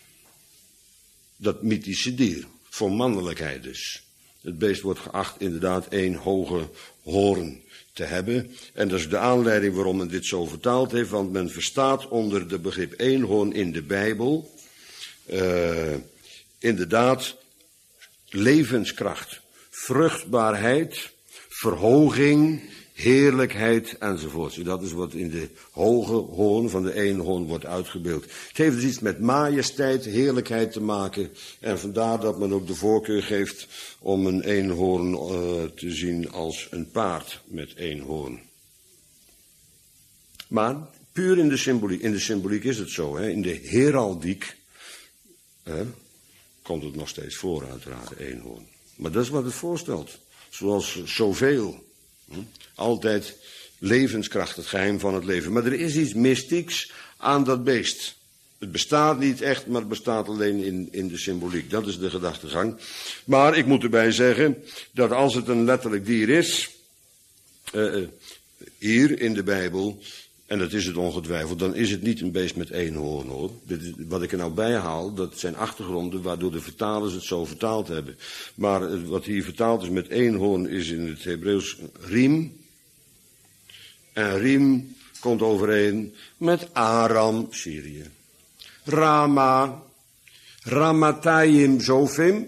Speaker 1: Dat mythische dier, voor mannelijkheid dus. Het beest wordt geacht inderdaad één hoge hoorn te hebben. En dat is de aanleiding waarom men dit zo vertaald heeft, want men verstaat onder de begrip eenhoorn in de Bijbel uh, inderdaad levenskracht, vruchtbaarheid, verhoging, heerlijkheid enzovoort. Dat is wat in de hoge hoorn van de eenhoorn wordt uitgebeeld. Het heeft dus iets met majesteit, heerlijkheid te maken. En vandaar dat men ook de voorkeur geeft om een eenhoorn uh, te zien als een paard met één hoorn. Maar puur in de symboliek, in de symboliek is het zo. Hè? In de heraldiek hè, komt het nog steeds voor uiteraard, eenhoorn. Maar dat is wat het voorstelt. Zoals zoveel. Hm? Altijd levenskracht, het geheim van het leven. Maar er is iets mystieks aan dat beest. Het bestaat niet echt, maar het bestaat alleen in, in de symboliek. Dat is de gedachtegang. Maar ik moet erbij zeggen dat als het een letterlijk dier is, uh, hier in de Bijbel, en dat is het ongetwijfeld, dan is het niet een beest met één hoorn hoor. Dit is, wat ik er nou bij haal, dat zijn achtergronden waardoor de vertalers het zo vertaald hebben. Maar uh, wat hier vertaald is met één hoorn is in het Hebreeuws riem. En riem komt overeen met Aram, Syrië. Rama, Ramatayim Zofim.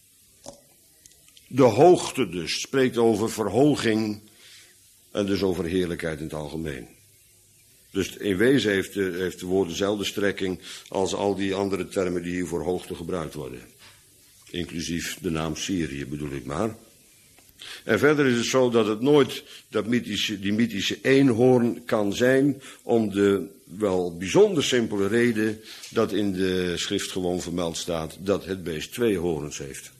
Speaker 1: De hoogte dus, spreekt over verhoging en dus over heerlijkheid in het algemeen. Dus in wezen heeft de, heeft de woord dezelfde strekking als al die andere termen die hier voor hoogte gebruikt worden. Inclusief de naam Syrië bedoel ik maar. En verder is het zo dat het nooit dat mythische, die mythische eenhoorn kan zijn, om de wel bijzonder simpele reden dat in de schrift gewoon vermeld staat dat het beest twee horens heeft.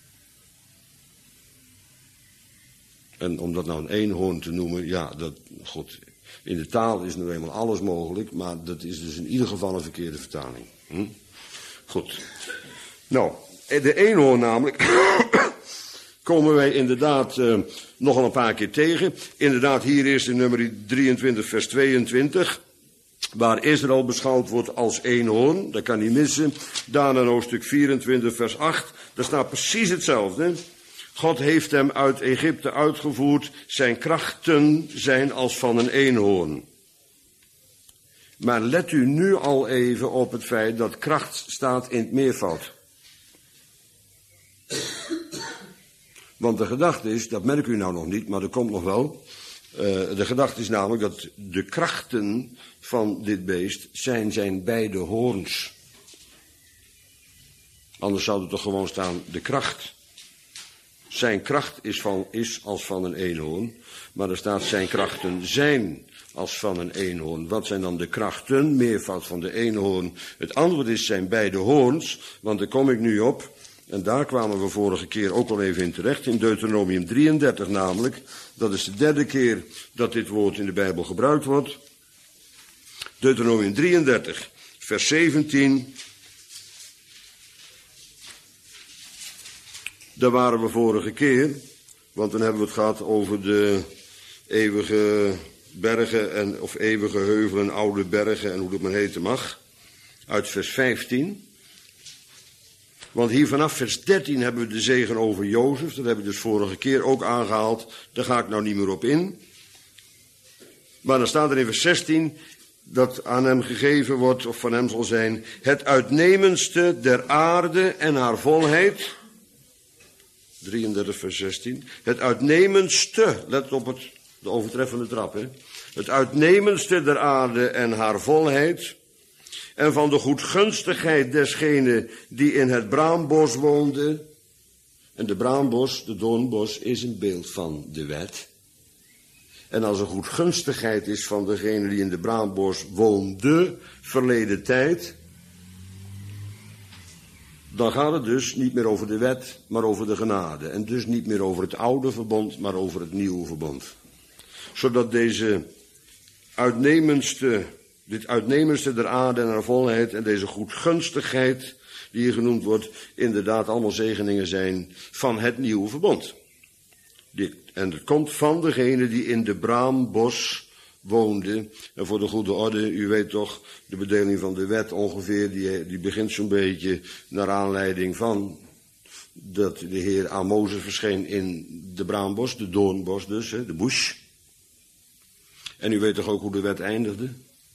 Speaker 1: En om dat nou een eenhoorn te noemen, ja, dat, goed, in de taal is nu eenmaal alles mogelijk, maar dat is dus in ieder geval een verkeerde vertaling. Hm? Goed. Nou, de eenhoorn namelijk komen wij inderdaad uh, nogal een paar keer tegen. Inderdaad, hier eerst in nummer drieëntwintig, vers tweeëntwintig. Waar Israël beschouwd wordt als eenhoorn, dat kan niet missen. Daarna in hoofdstuk vierentwintig, vers acht. Daar staat precies hetzelfde. God heeft hem uit Egypte uitgevoerd. Zijn krachten zijn als van een eenhoorn. Maar let u nu al even op het feit dat kracht staat in het meervoud. Want de gedachte is, dat merkt u nou nog niet, maar dat komt nog wel. Uh, de gedachte is namelijk dat de krachten van dit beest zijn zijn beide hoorns. Anders zou er toch gewoon staan de kracht. Zijn kracht is, van, is als van een eenhoorn, maar er staat zijn krachten zijn als van een eenhoorn. Wat zijn dan de krachten, meervoud van de eenhoorn? Het antwoord is zijn beide hoorns, want daar kom ik nu op. En daar kwamen we vorige keer ook al even in terecht, in Deuteronomium drieëndertig namelijk. Dat is de derde keer dat dit woord in de Bijbel gebruikt wordt. Deuteronomium drieëndertig, vers zeventien. Daar waren we vorige keer, want dan hebben we het gehad over de eeuwige bergen, en, of eeuwige heuvelen, oude bergen en hoe dat maar heten mag. Uit vers vijftien. Want hier vanaf vers dertien hebben we de zegen over Jozef. Dat heb ik dus vorige keer ook aangehaald. Daar ga ik nou niet meer op in. Maar dan staat er in vers zestien dat aan hem gegeven wordt, of van hem zal zijn, het uitnemendste der aarde en haar volheid. drieëndertig vers zestien. Het uitnemendste, let op het, de overtreffende trap, hè. Het uitnemendste der aarde en haar volheid. En van de goedgunstigheid desgene die in het braambos woonde. En de braambos, de doornbos, is een beeld van de wet. En als er goedgunstigheid is van degene die in de braambos woonde, verleden tijd, dan gaat het dus niet meer over de wet, maar over de genade. En dus niet meer over het oude verbond, maar over het nieuwe verbond. Zodat deze uitnemendste, dit uitnemendste der aarde en haar volheid en deze goedgunstigheid, die hier genoemd wordt, inderdaad allemaal zegeningen zijn van het nieuwe verbond. Dit, en het komt van degene die in de braambos woonde. En voor de goede orde, u weet toch, de bedeling van de wet ongeveer, die, die begint zo'n beetje naar aanleiding van dat de Heer aan Mozes verscheen in de braambos, de doornbos dus, de bush. En u weet toch ook hoe de wet eindigde?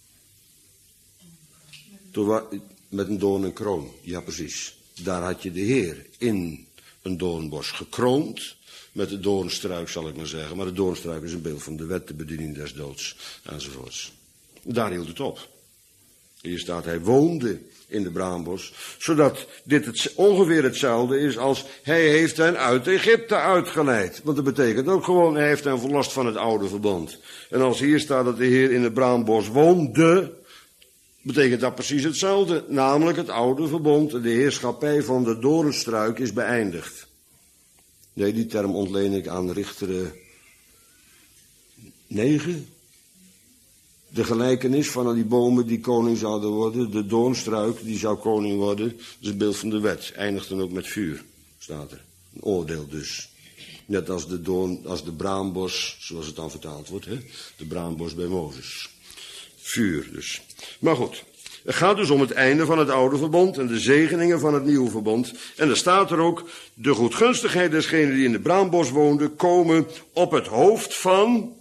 Speaker 1: Met een doornenkroon, ja precies. Daar had je de Heer in een doornbos gekroond. Met de doornstruik, zal ik maar zeggen. Maar de doornstruik is een beeld van de wet, de bediening des doods, enzovoorts. Daar hield het op. Hier staat, hij woonde in de braambos, zodat dit het, ongeveer hetzelfde is als hij heeft hen uit Egypte uitgeleid. Want dat betekent ook gewoon, hij heeft hen verlost van het oude verbond. En als hier staat dat de Heer in het braambos woonde, betekent dat precies hetzelfde. Namelijk het oude verbond, de heerschappij van de doornstruik is beëindigd. Nee, die term ontleen ik aan Richteren negen. De gelijkenis van die bomen die koning zouden worden, de doornstruik die zou koning worden, dat is het beeld van de wet. Eindigt dan ook met vuur, staat er. Een oordeel dus. Net als de, doorn, als de braambos, zoals het dan vertaald wordt, hè? De braambos bij Mozes. Vuur dus. Maar goed, het gaat dus om het einde van het oude verbond en de zegeningen van het nieuwe verbond. En er staat er ook, de goedgunstigheid desgene die in de braambos woonde, komen op het hoofd van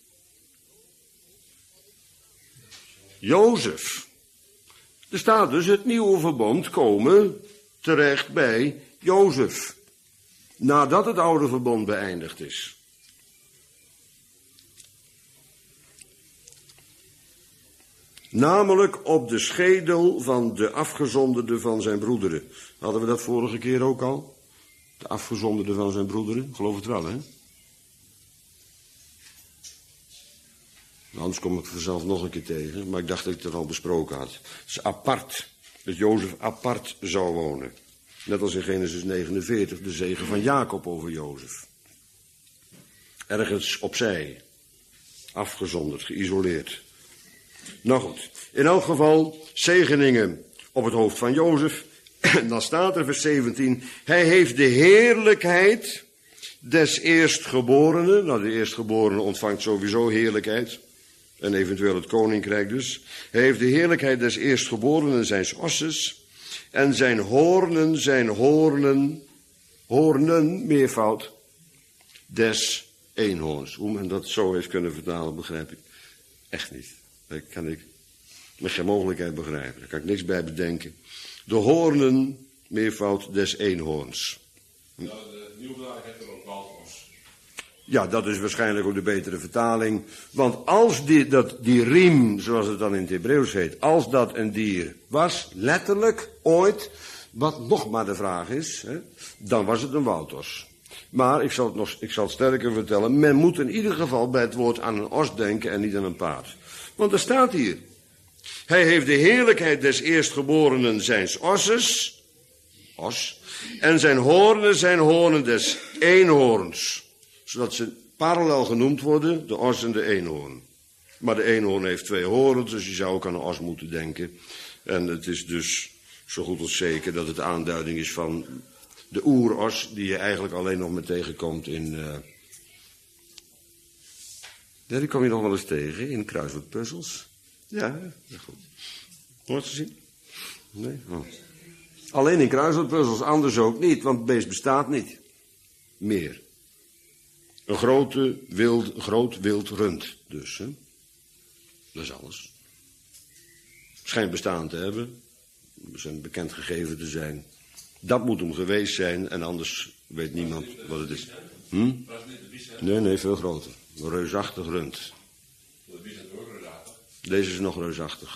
Speaker 1: Jozef. Er staat dus het nieuwe verbond komen terecht bij Jozef. Nadat het oude verbond beëindigd is. Namelijk op de schedel van de afgezonderde van zijn broederen. Hadden we dat vorige keer ook al? De afgezonderde van zijn broederen, geloof het wel, hè? Anders kom ik vanzelf nog een keer tegen, maar ik dacht dat ik het al besproken had. Het is apart, dat Jozef apart zou wonen. Net als in Genesis negenenveertig, de zegen van Jacob over Jozef. Ergens opzij, afgezonderd, geïsoleerd. Nou goed, in elk geval zegeningen op het hoofd van Jozef. En dan staat er vers zeventien, hij heeft de heerlijkheid des eerstgeborenen. Nou, de eerstgeborene ontvangt sowieso heerlijkheid. En eventueel het koninkrijk dus. Hij heeft de heerlijkheid des eerstgeborenen zijns osses. En zijn hoornen, zijn hoornen, hoornen, meervoud, des eenhoorns. Hoe men dat zo heeft kunnen vertalen, begrijp ik echt niet. Dat kan ik met geen mogelijkheid begrijpen. Daar kan ik niks bij bedenken. De hoornen, meervoud, des eenhoorns.
Speaker 2: Ja, de nieuwvertaling heeft er ook waltos.
Speaker 1: Ja, dat is waarschijnlijk ook de betere vertaling. Want als die, dat, die riem, zoals het dan in het Hebreeuws heet, als dat een dier was, letterlijk, ooit, wat nog maar de vraag is, hè, dan was het een waltos. Maar ik zal, het nog, ik zal het sterker vertellen, men moet in ieder geval bij het woord aan een os denken en niet aan een paard. Want er staat hier, hij heeft de heerlijkheid des eerstgeborenen zijns osses, os, en zijn hoornen zijn hoornen des eenhoorns. Zodat ze parallel genoemd worden, de os en de eenhoorn. Maar de eenhoorn heeft twee horens, dus je zou ook aan een os moeten denken. En het is dus zo goed als zeker dat het aanduiding is van de oeros, die je eigenlijk alleen nog maar tegenkomt in... Uh... Ja, die kom je nog wel eens tegen in kruiswoordpuzzels. Ja, goed. Nooit gezien? Nee? Oh. Alleen in kruiswoordpuzzels, anders ook niet, want het beest bestaat niet. Meer. Een grote wild, groot wild rund dus. Hè? Dat is alles. Schijnt bestaan te hebben. Zijn bekend gegeven te zijn. Dat moet hem geweest zijn en anders weet niemand wat het is. Hm? Nee, nee, veel groter. Een reusachtig rund. Deze is nog reusachtiger.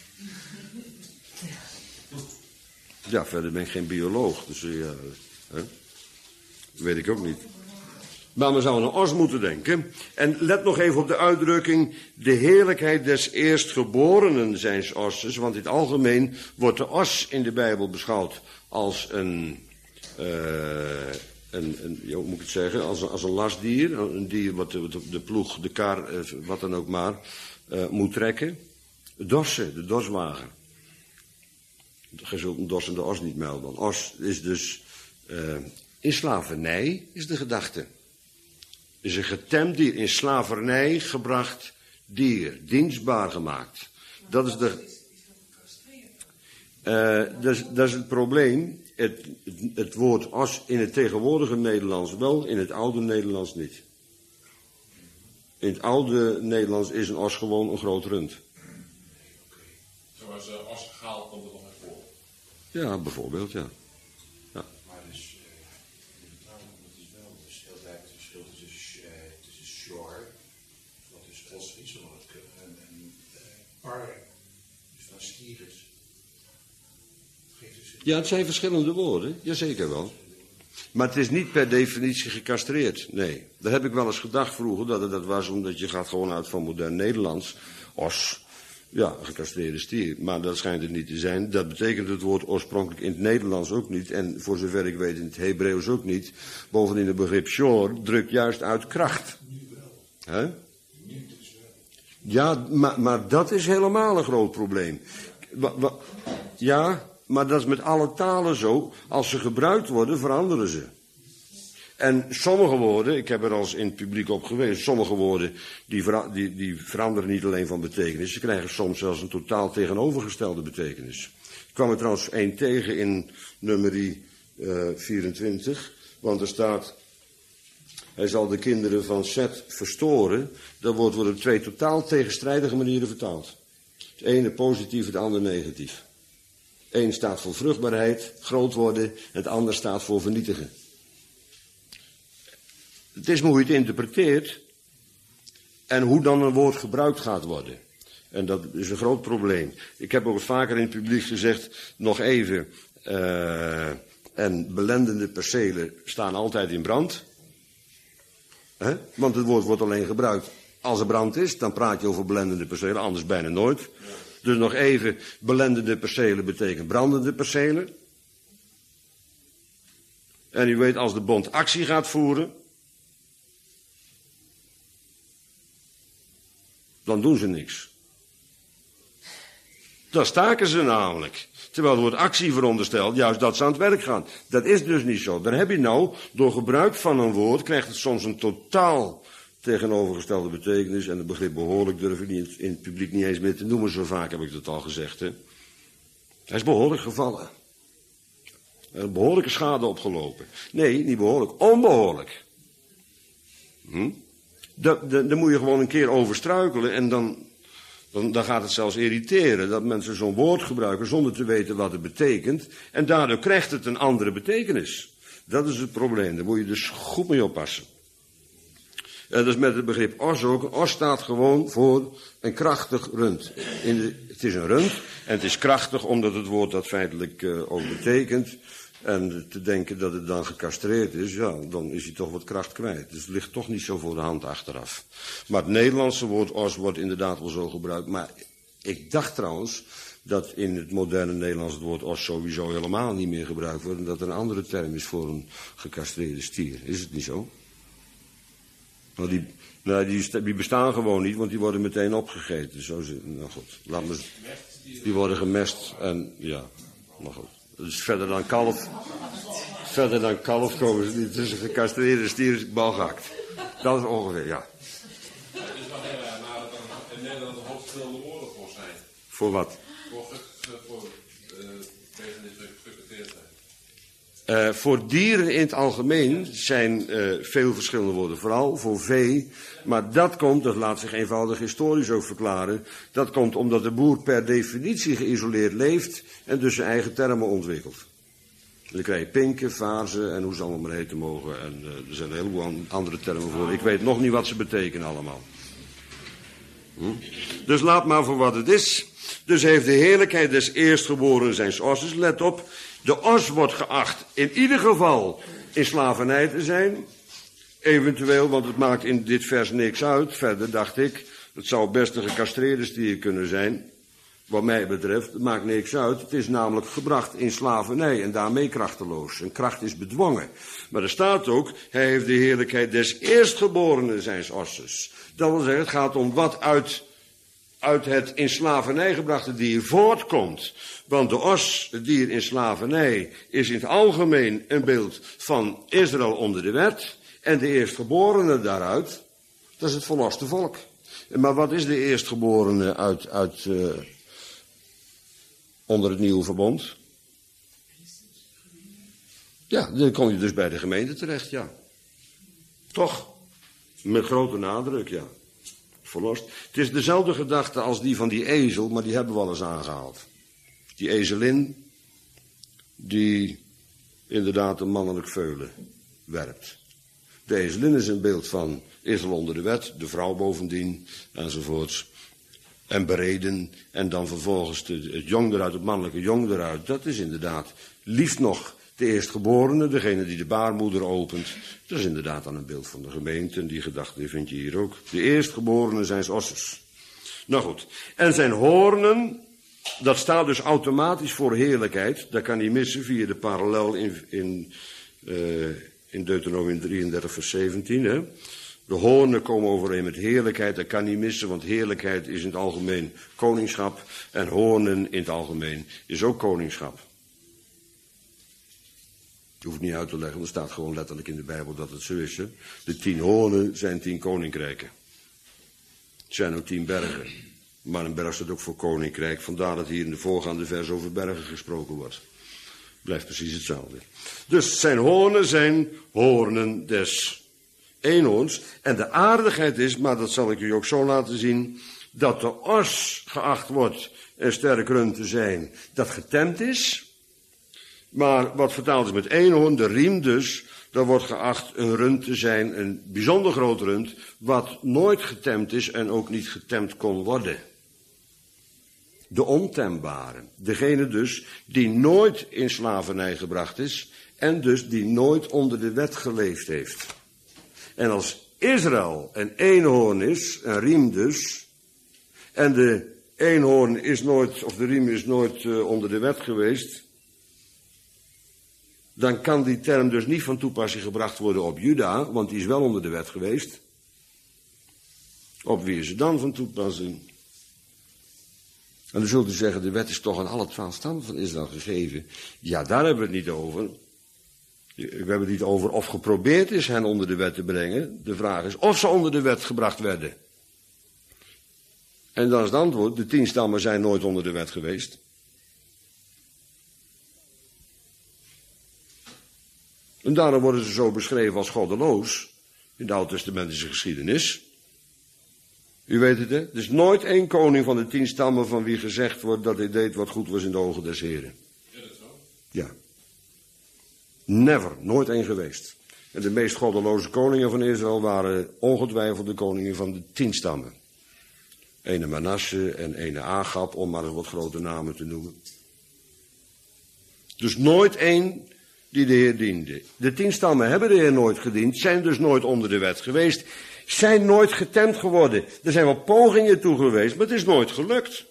Speaker 1: Ja, verder ben ik geen bioloog, dus ja, hè? Weet ik ook niet. Maar we zouden aan een os moeten denken. En let nog even op de uitdrukking, de heerlijkheid des eerstgeborenen zijns osses. Want in het algemeen wordt de os in de Bijbel beschouwd als een, uh, een, een hoe moet ik het zeggen, als een, als een lastdier. Een dier wat de, de ploeg, de kar, wat dan ook maar, uh, moet trekken. Dorsen, de dorswagen. Je zult een dorsende os niet melden. Een os is dus uh, in slavernij, is de gedachte. Is een getemd dier, in slavernij gebracht dier, dienstbaar gemaakt. Dat is de. Uh, dat, is, dat is het probleem. Het, het, het woord os in het tegenwoordige Nederlands wel, in het oude Nederlands niet. In het oude Nederlands is een os gewoon een groot rund.
Speaker 2: Zoals uh, os gehaald komt er nog naar voor.
Speaker 1: Ja, bijvoorbeeld, ja. Ja.
Speaker 3: Maar dus, uh, in de taal is het wel dus heel duidelijk het verschil tussen, uh, tussen shore, wat dus os is, wat het kunnen, en, en uh, park, dus van stiers. Dus
Speaker 1: Ja, het zijn verschillende woorden, jazeker wel. Maar het is niet per definitie gecastreerd, nee. Daar heb ik wel eens gedacht vroeger, dat het dat was omdat je gaat gewoon uit van modern Nederlands. Os, ja, gecastreerde stier. Maar dat schijnt het niet te zijn. Dat betekent het woord oorspronkelijk in het Nederlands ook niet. En voor zover ik weet in het Hebreeuws ook niet. Bovendien het begrip shor drukt juist uit kracht.
Speaker 3: nu wel.
Speaker 1: Hè?
Speaker 3: Nu dus wel.
Speaker 1: Ja, maar, maar dat is helemaal een groot probleem. Wa, wa, ja, maar dat is met alle talen zo. Als ze gebruikt worden, veranderen ze. En sommige woorden, ik heb er als in het publiek op geweest, sommige woorden die, vera, die, die veranderen niet alleen van betekenis. Ze krijgen soms zelfs een totaal tegenovergestelde betekenis. Ik kwam er trouwens één tegen in nummerie uh, vierentwintig, want er staat, hij zal de kinderen van Seth verstoren. Dat woord wordt op twee totaal tegenstrijdige manieren vertaald. Het ene positief, het andere negatief. Eén staat voor vruchtbaarheid, groot worden, het ander staat voor vernietigen. Het is maar hoe je het interpreteert en hoe dan een woord gebruikt gaat worden. En dat is een groot probleem. Ik heb ook eens vaker in het publiek gezegd, nog even, uh, en belendende percelen staan altijd in brand. He? Want het woord wordt alleen gebruikt als er brand is, dan praat je over belendende percelen, anders bijna nooit. Dus nog even, belendende percelen betekent brandende percelen. En u weet, als de bond actie gaat voeren, dan doen ze niks. Dan staken ze namelijk. Terwijl er wordt actie verondersteld, juist dat ze aan het werk gaan. Dat is dus niet zo. Dan heb je nou, door gebruik van een woord, krijgt het soms een totaal tegenovergestelde betekenis. En het begrip behoorlijk durf ik niet in het publiek niet eens meer te noemen. Zo vaak heb ik het al gezegd. Hè. Hij is behoorlijk gevallen. Een behoorlijke schade opgelopen. Nee, niet behoorlijk, onbehoorlijk. Hm? Daar moet je gewoon een keer over struikelen en dan, dan, dan gaat het zelfs irriteren dat mensen zo'n woord gebruiken zonder te weten wat het betekent. En daardoor krijgt het een andere betekenis. Dat is het probleem, daar moet je dus goed mee oppassen. En dat is met het begrip os ook. Een os staat gewoon voor een krachtig rund. In de, het is een rund en het is krachtig omdat het woord dat feitelijk uh, ook betekent. En te denken dat het dan gecastreerd is, ja, dan is hij toch wat kracht kwijt. Dus het ligt toch niet zo voor de hand achteraf. Maar het Nederlandse woord os wordt inderdaad wel zo gebruikt. Maar ik dacht trouwens dat in het moderne Nederlands het woord os sowieso helemaal niet meer gebruikt wordt. En dat er een andere term is voor een gecastreerde stier. Is het niet zo? Nou, die, nou, die, die bestaan gewoon niet, want die worden meteen opgegeten. Zo is het. Nou goed, laat me, die worden gemest en ja, nou goed. Dus verder dan kalf, verder dan kalf komen ze niet. Tussen gecastreerde stier is bal gehakt. Dat is ongeveer, ja.
Speaker 2: Het is wel heel erg nadat er in Nederland een hoop verschillende woorden voor zijn.
Speaker 1: Voor wat?
Speaker 2: Voor, voor uh, tegen die gecastreerd zijn.
Speaker 1: Uh, voor dieren in het algemeen zijn uh, veel verschillende woorden, vooral voor vee. Maar dat komt, dat laat zich eenvoudig historisch ook verklaren, dat komt omdat de boer per definitie geïsoleerd leeft en dus zijn eigen termen ontwikkelt. En dan krijg je pinken, vaarzen en hoe ze allemaal maar heten mogen. En uh, er zijn een heleboel andere termen voor. Ik weet nog niet wat ze betekenen allemaal. Hm? Dus laat maar voor wat het is. Dus heeft de heerlijkheid des eerstgeborenen zijns osses, let op, de os wordt geacht in ieder geval in slavernij te zijn. Eventueel, want het maakt in dit vers niks uit. Verder dacht ik, het zou best een gecastreerde stier kunnen zijn. Wat mij betreft, het maakt niks uit. Het is namelijk gebracht in slavernij en daarmee krachteloos. En kracht is bedwongen. Maar er staat ook, hij heeft de heerlijkheid des eerstgeborenen zijns osses. Dat wil zeggen, het gaat om wat uit, uit het in slavernij gebrachte dier voortkomt. Want de os, het dier in slavernij, is in het algemeen een beeld van Israël onder de wet. En de eerstgeborene daaruit, dat is het verloste volk. Maar wat is de eerstgeborene uit, uit uh, onder het nieuwe verbond? Ja, dan kom je dus bij de gemeente terecht, ja. Toch? Met grote nadruk, ja. Verlost. Het is dezelfde gedachte als die van die ezel, maar die hebben we al eens aangehaald. Die ezelin, die inderdaad een mannelijk veulen werpt. De ezelin is een beeld van Israël onder de wet, de vrouw bovendien, enzovoorts. En bereden, en dan vervolgens de, het jong eruit, het mannelijke jong eruit. Dat is inderdaad, liefst nog, de eerstgeborene, degene die de baarmoeder opent. Dat is inderdaad dan een beeld van de gemeente, en die gedachte vind je hier ook. De eerstgeborene zijn osses. Nou goed, en zijn hoornen, dat staat dus automatisch voor heerlijkheid. Dat kan niet missen via de parallel in, in, uh, in Deuteronomium drieëndertig vers zeventien. Hè? De hoornen komen overeen met heerlijkheid. Dat kan niet missen, want heerlijkheid is in het algemeen koningschap. En hoornen in het algemeen is ook koningschap. Je hoeft het niet uit te leggen, want er staat gewoon letterlijk in de Bijbel dat het zo is. Hè? De tien hoornen zijn tien koninkrijken. Het zijn ook tien bergen. Maar een berg staat ook voor koninkrijk. Vandaar dat hier in de voorgaande vers over bergen gesproken wordt. Blijft precies hetzelfde. Dus zijn hoornen zijn hoornen des eenhoorns. En de aardigheid is, maar dat zal ik u ook zo laten zien, dat de os geacht wordt een sterk rund te zijn dat getemd is. Maar wat vertaald is met eenhoorn, de riem dus, daar wordt geacht een rund te zijn, een bijzonder groot rund, wat nooit getemd is en ook niet getemd kon worden. De ontembare, degene dus die nooit in slavernij gebracht is en dus die nooit onder de wet geleefd heeft. En als Israël een eenhoorn is, een riem dus, en de eenhoorn is nooit, of de riem is nooit uh, onder de wet geweest, dan kan die term dus niet van toepassing gebracht worden op Juda, want die is wel onder de wet geweest. Op wie is het dan van toepassing? En dan zult u zeggen, de wet is toch aan alle twaalf stammen van Israël gegeven. Ja, daar hebben we het niet over. We hebben het niet over of geprobeerd is hen onder de wet te brengen. De vraag is of ze onder de wet gebracht werden. En dan is het antwoord, de tien stammen zijn nooit onder de wet geweest. En daarom worden ze zo beschreven als goddeloos in de Oud-testamentische geschiedenis. U weet het, hè? Er is nooit één koning van de tien stammen van wie gezegd wordt dat hij deed wat goed was in de ogen des Heren.
Speaker 2: Is dat zo?
Speaker 1: Ja. Never, nooit één geweest. En de meest goddeloze koningen van Israël waren ongetwijfeld de koningen van de tien stammen. Ene Manasse en ene Agab, om maar eens wat grote namen te noemen. Dus nooit één die de Heer diende. De tien stammen hebben de Heer nooit gediend, zijn dus nooit onder de wet geweest, zijn nooit getemd geworden. Er zijn wel pogingen toe geweest, maar het is nooit gelukt.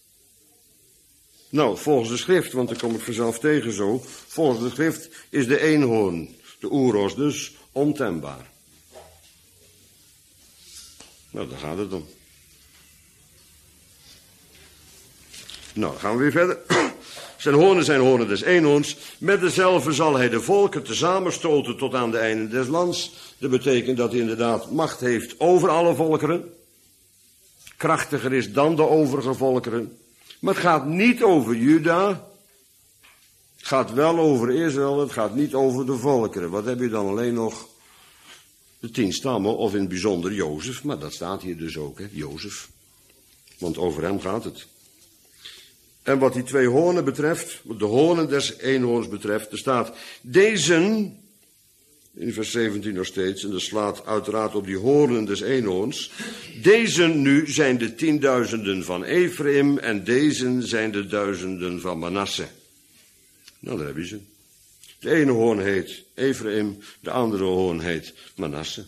Speaker 1: Nou, volgens de schrift, want daar kom ik vanzelf tegen zo, volgens de schrift is de eenhoorn, de oeros dus, ontembaar. Nou, daar gaat het om. Nou, dan gaan we weer verder. Zijn hoornen zijn hoornen des eenhoorns. Met dezelfde zal hij de volken tezamenstoten tot aan de einden des lands. Dat betekent dat hij inderdaad macht heeft over alle volkeren. Krachtiger is dan de overige volkeren. Maar het gaat niet over Juda. Het gaat wel over Israël. Het gaat niet over de volkeren. Wat heb je dan alleen nog? De tien stammen, of in het bijzonder Jozef. Maar dat staat hier dus ook, hè, Jozef. Want over hem gaat het. En wat die twee hoornen betreft, wat de hoornen des eenhoorns betreft, er staat, deze, in vers zeventien nog steeds, en dat slaat uiteraard op die hoornen des eenhoorns, deze nu zijn de tienduizenden van Ephraim en deze zijn de duizenden van Manasse. Nou, daar heb je ze. De ene hoorn heet Ephraim, de andere hoorn heet Manasse.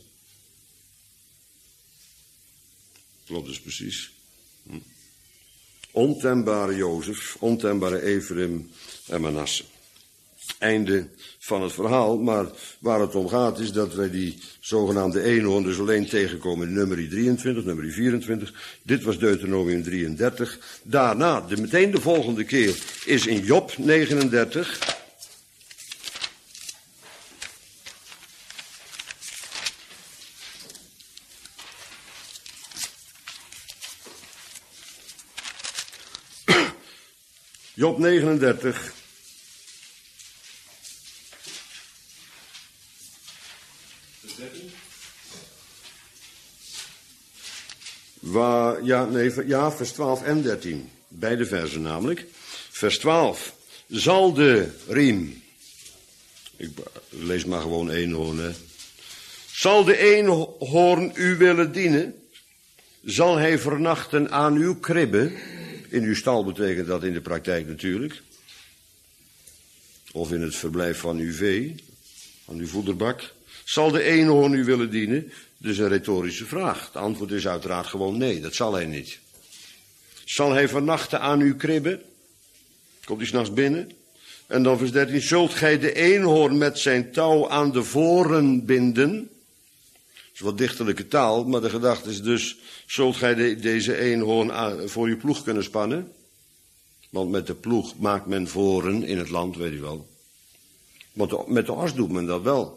Speaker 1: Klopt dus precies. Hm. Ontembare Jozef, ontembare Ephraim en Manasse. Einde van het verhaal, maar waar het om gaat is dat wij die zogenaamde eenhoorn dus alleen tegenkomen in nummer drieëntwintig, nummer vierentwintig. Dit was Deuteronomium drieëndertig. Daarna, de, meteen de volgende keer, is in Job negenendertig. Job negenendertig. Waar, ja, nee, ja, vers twaalf en dertien. Beide versen namelijk. Vers twaalf. Zal de riem. Ik lees maar gewoon eenhoorn, hè. Zal de eenhoorn u willen dienen? Zal hij vernachten aan uw kribbe? In uw stal betekent dat in de praktijk natuurlijk. Of in het verblijf van uw vee, aan uw voederbak. Zal de eenhoorn u willen dienen? Dus een retorische vraag. Het antwoord is uiteraard gewoon nee, dat zal hij niet. Zal hij vernachten aan uw kribbe? Komt hij 's nachts binnen? En dan vers dertien. Zult gij de eenhoorn met zijn touw aan de voren binden? Dat is wat dichterlijke taal, maar de gedachte is dus, zult gij de, deze eenhoorn aan, voor uw ploeg kunnen spannen? Want met de ploeg maakt men voren in het land, weet u wel. Want de, met de os doet men dat wel.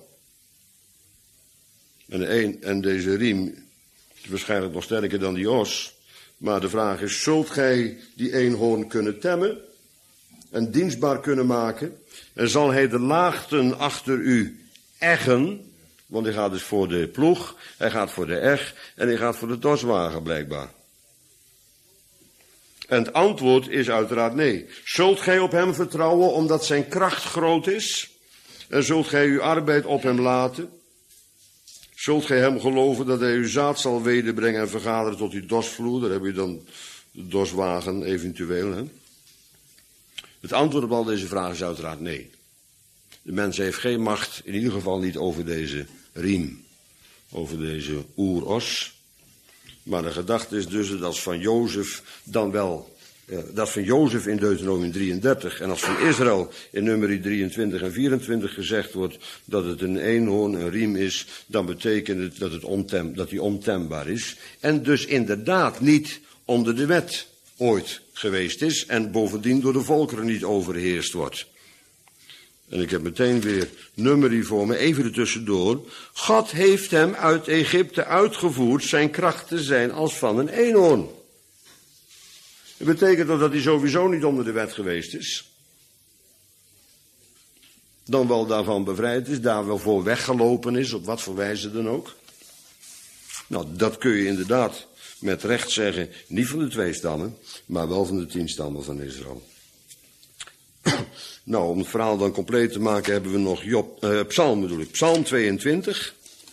Speaker 1: En, de een, en deze riem is waarschijnlijk nog sterker dan die os. Maar de vraag is, zult gij die eenhoorn kunnen temmen? En dienstbaar kunnen maken? En zal hij de laagten achter u eggen? Want hij gaat dus voor de ploeg, hij gaat voor de eg en hij gaat voor de toswagen blijkbaar. En het antwoord is uiteraard nee. Zult gij op hem vertrouwen omdat zijn kracht groot is? En zult gij uw arbeid op hem laten? Zult gij hem geloven dat hij uw zaad zal wederbrengen en vergaderen tot uw dosvloer? Daar heb je dan de doswagen eventueel. Hè? Het antwoord op al deze vragen is uiteraard nee. De mens heeft geen macht, in ieder geval niet over deze riem. over deze oeros. Maar de gedachte is dus dat als van Jozef dan wel, eh, dat van Jozef in Deuteronomium drieëndertig en als van Israël in Numeri drieëntwintig en vierentwintig gezegd wordt dat het een eenhoorn, een riem is, dan betekent het dat, het ontem, dat die ontembaar is. En dus inderdaad niet onder de wet ooit geweest is en bovendien door de volkeren niet overheerst wordt. En ik heb meteen weer Numeri voor me, even ertussendoor. God heeft hem uit Egypte uitgevoerd, zijn kracht te zijn als van een eenhoorn. Dat betekent dat hij sowieso niet onder de wet geweest is. Dan wel daarvan bevrijd is, daar wel voor weggelopen is, op wat voor wijze dan ook. Nou, dat kun je inderdaad met recht zeggen, niet van de twee stammen, maar wel van de tien stammen van Israël. Nou, om het verhaal dan compleet te maken hebben we nog Job, eh, Psalm bedoel ik, Psalm tweeëntwintig.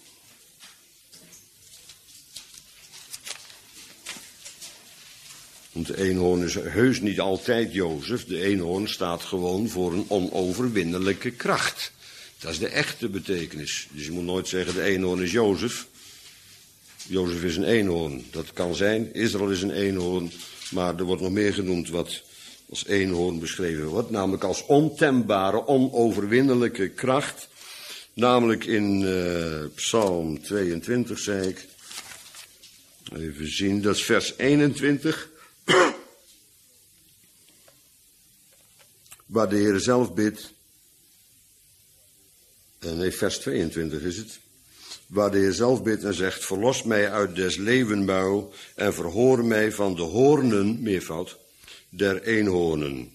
Speaker 1: Want de eenhoorn is heus niet altijd Jozef. De eenhoorn staat gewoon voor een onoverwinnelijke kracht. Dat is de echte betekenis. Dus je moet nooit zeggen de eenhoorn is Jozef. Jozef is een eenhoorn. Dat kan zijn. Israël is een eenhoorn. Maar er wordt nog meer genoemd wat als eenhoorn beschreven wordt. Namelijk als ontembare, onoverwinnelijke kracht. Namelijk in uh, Psalm tweeëntwintig, zei ik. Even zien, dat is vers eenentwintig. Waar de Heer zelf bidt. Nee, vers tweeëntwintig is het. Waar de Heer zelf bidt en zegt, verlos mij uit des leeuwenmuil en verhoor mij van de hoornen, meervoud, der eenhoornen.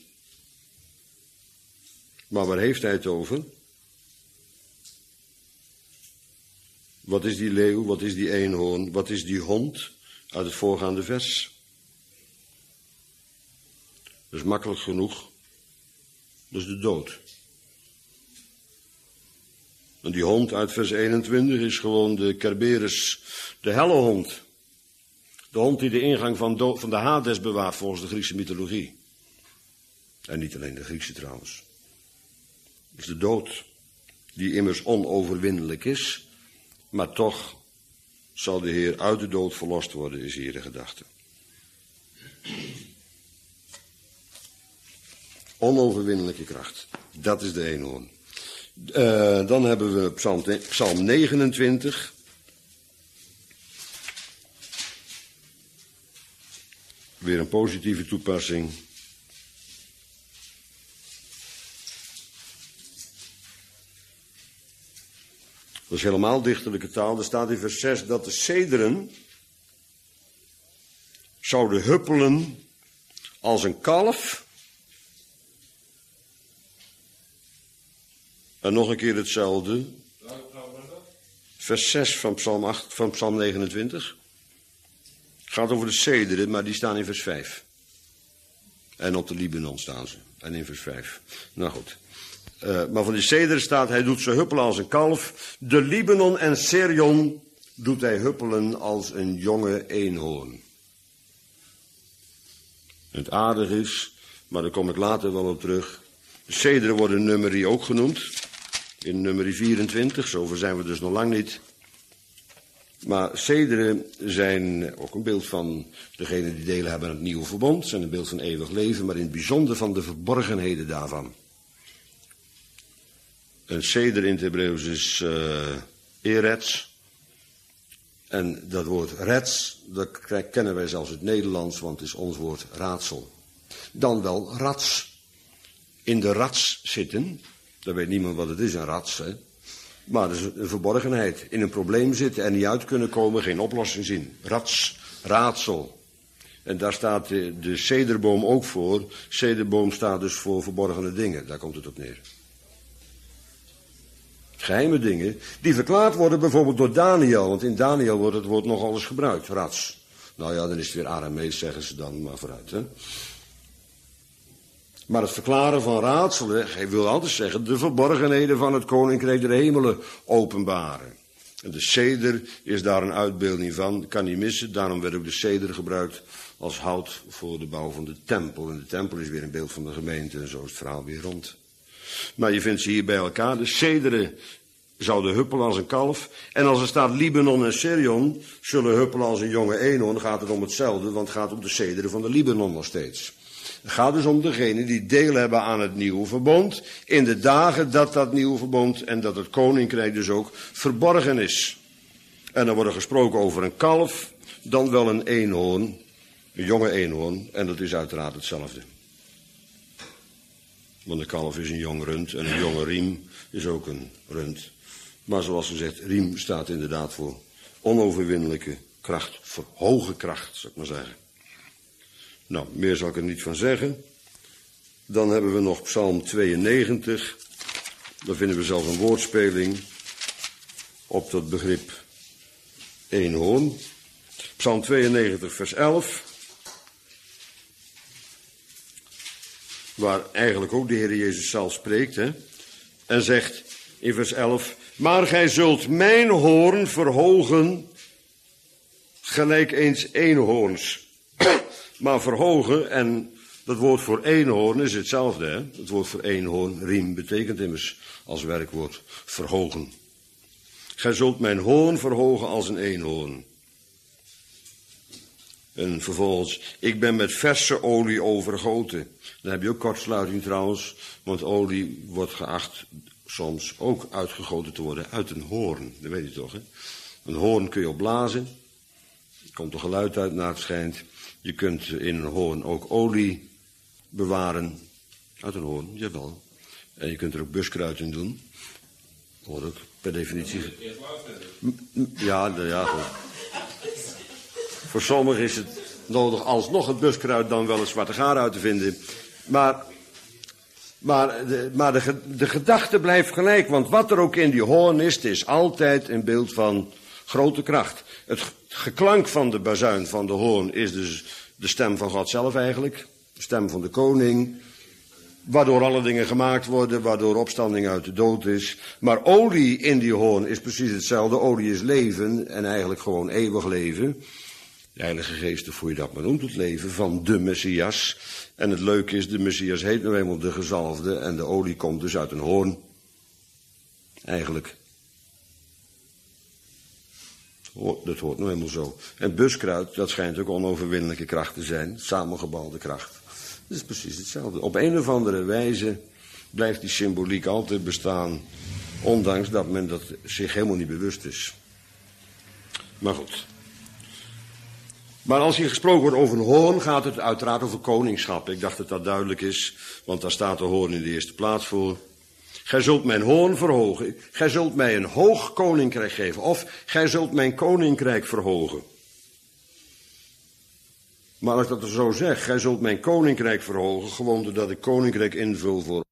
Speaker 1: Maar waar heeft hij het over? Wat is die leeuw, wat is die eenhoorn, wat is die hond uit het voorgaande vers? Dat is makkelijk genoeg. Dat is de dood. En die hond uit vers eenentwintig is gewoon de Kerberos, de hellehond. De hond die de ingang van, do- van de Hades bewaart volgens de Griekse mythologie. En niet alleen de Griekse trouwens. Dat is de dood, die immers onoverwinnelijk is. Maar toch zal de Heer uit de dood verlost worden, is hier de gedachte. Onoverwinnelijke kracht. Dat is de eenhoorn. Uh, dan hebben we Psalm, Psalm negenentwintig. Weer een positieve toepassing. Dat is helemaal dichterlijke taal. Er staat in vers zes dat de cederen zouden huppelen als een kalf. En nog een keer hetzelfde. Vers zes van Psalm, acht, van Psalm negenentwintig. Het gaat over de cederen, maar die staan in vers vijf. En op de Libanon staan ze. En in vers vijf. Nou goed. Uh, maar van die cederen staat, hij doet ze huppelen als een kalf. De Libanon en Sirion doet hij huppelen als een jonge eenhoorn. Het aardig is, maar daar kom ik later wel op terug. De cederen worden Numeri ook genoemd. In Numeri vierentwintig, zover zijn we dus nog lang niet. Maar cederen zijn ook een beeld van degenen die delen hebben aan het nieuwe verbond. Zijn een beeld van eeuwig leven, maar in het bijzonder van de verborgenheden daarvan. Een ceder in het Hebreeuws is uh, erets. En dat woord rets, dat kennen wij zelfs in het Nederlands, want het is ons woord raadsel. Dan wel rats. In de rats zitten, daar weet niemand wat het is, een rats, hè. Maar dat is een verborgenheid. In een probleem zitten en niet uit kunnen komen, geen oplossing zien. Rats, raadsel. En daar staat de, de cederboom ook voor. Cederboom staat dus voor verborgene dingen, daar komt het op neer. Geheime dingen, die verklaard worden bijvoorbeeld door Daniel. Want in Daniel wordt het woord nogal eens gebruikt, rats. Nou ja, dan is het weer Aramees, zeggen ze dan, maar vooruit, hè. Maar het verklaren van raadselen, hij wil altijd zeggen, de verborgenheden van het koninkrijk der hemelen openbaren. En de ceder is daar een uitbeelding van, kan niet missen. Daarom werd ook de ceder gebruikt als hout voor de bouw van de tempel. En de tempel is weer een beeld van de gemeente en zo is het verhaal weer rond. Maar je vindt ze hier bij elkaar. De cederen zouden huppelen als een kalf. En als er staat Libanon en Sirion zullen huppelen als een jonge eenhoorn, dan gaat het om hetzelfde, want het gaat om de cederen van de Libanon nog steeds. Het gaat dus om degenen die deel hebben aan het nieuwe verbond, in de dagen dat dat nieuwe verbond en dat het koninkrijk dus ook verborgen is. En dan wordt er gesproken over een kalf, dan wel een eenhoorn, een jonge eenhoorn, en dat is uiteraard hetzelfde. Want een kalf is een jong rund en een jonge riem is ook een rund. Maar zoals gezegd, riem staat inderdaad voor onoverwinnelijke kracht, voor hoge kracht, zou ik maar zeggen. Nou, meer zal ik er niet van zeggen. Dan hebben we nog Psalm tweeënnegentig. Daar vinden we zelfs een woordspeling op dat begrip eenhoorn. Psalm tweeënnegentig, vers elf. Waar eigenlijk ook de Heer Jezus zelf spreekt, hè. En zegt in vers elf, maar gij zult mijn hoorn verhogen, gelijk eens eenhoorns. Maar verhogen, en dat woord voor eenhoorn is hetzelfde, hè. Het woord voor eenhoorn, riem, betekent immers als werkwoord verhogen. Gij zult mijn hoorn verhogen als een eenhoorn. En vervolgens, ik ben met verse olie overgoten. Dan heb je ook kortsluiting trouwens, want olie wordt geacht soms ook uitgegoten te worden uit een hoorn. Dat weet je toch, hè? Een hoorn kun je opblazen. Er komt er geluid uit naar het schijnt. Je kunt in een hoorn ook olie bewaren. Uit een hoorn, jawel. En je kunt er ook buskruid in doen. Dat wordt ook per definitie. Ja, ja, goed. Voor sommigen is het nodig alsnog het buskruid dan wel een zwarte gaar uit te vinden. Maar, maar, de, maar de, de gedachte blijft gelijk. Want wat er ook in die hoorn is, het is altijd een beeld van grote kracht. Het geklank van de bazuin van de hoorn is dus de stem van God zelf eigenlijk. De stem van de koning. Waardoor alle dingen gemaakt worden, waardoor opstanding uit de dood is. Maar olie in die hoorn is precies hetzelfde. Olie is leven en eigenlijk gewoon eeuwig leven. De Heilige Geest, of hoe je dat maar noemt, het leven van de Messias. En het leuke is, de Messias heet nou eenmaal de gezalfde en de olie komt dus uit een hoorn. Eigenlijk. Dat hoort nou eenmaal zo. En buskruid, dat schijnt ook onoverwinnelijke kracht te zijn, samengebalde kracht. Dat is precies hetzelfde. Op een of andere wijze blijft die symboliek altijd bestaan, ondanks dat men dat zich helemaal niet bewust is. Maar goed. Maar als hier gesproken wordt over een hoorn, gaat het uiteraard over koningschap. Ik dacht dat dat duidelijk is, want daar staat de hoorn in de eerste plaats voor. Gij zult mijn hoorn verhogen, gij zult mij een hoog koninkrijk geven, of gij zult mijn koninkrijk verhogen. Maar als ik dat zo zeg, gij zult mijn koninkrijk verhogen, gewoon doordat ik koninkrijk invul voor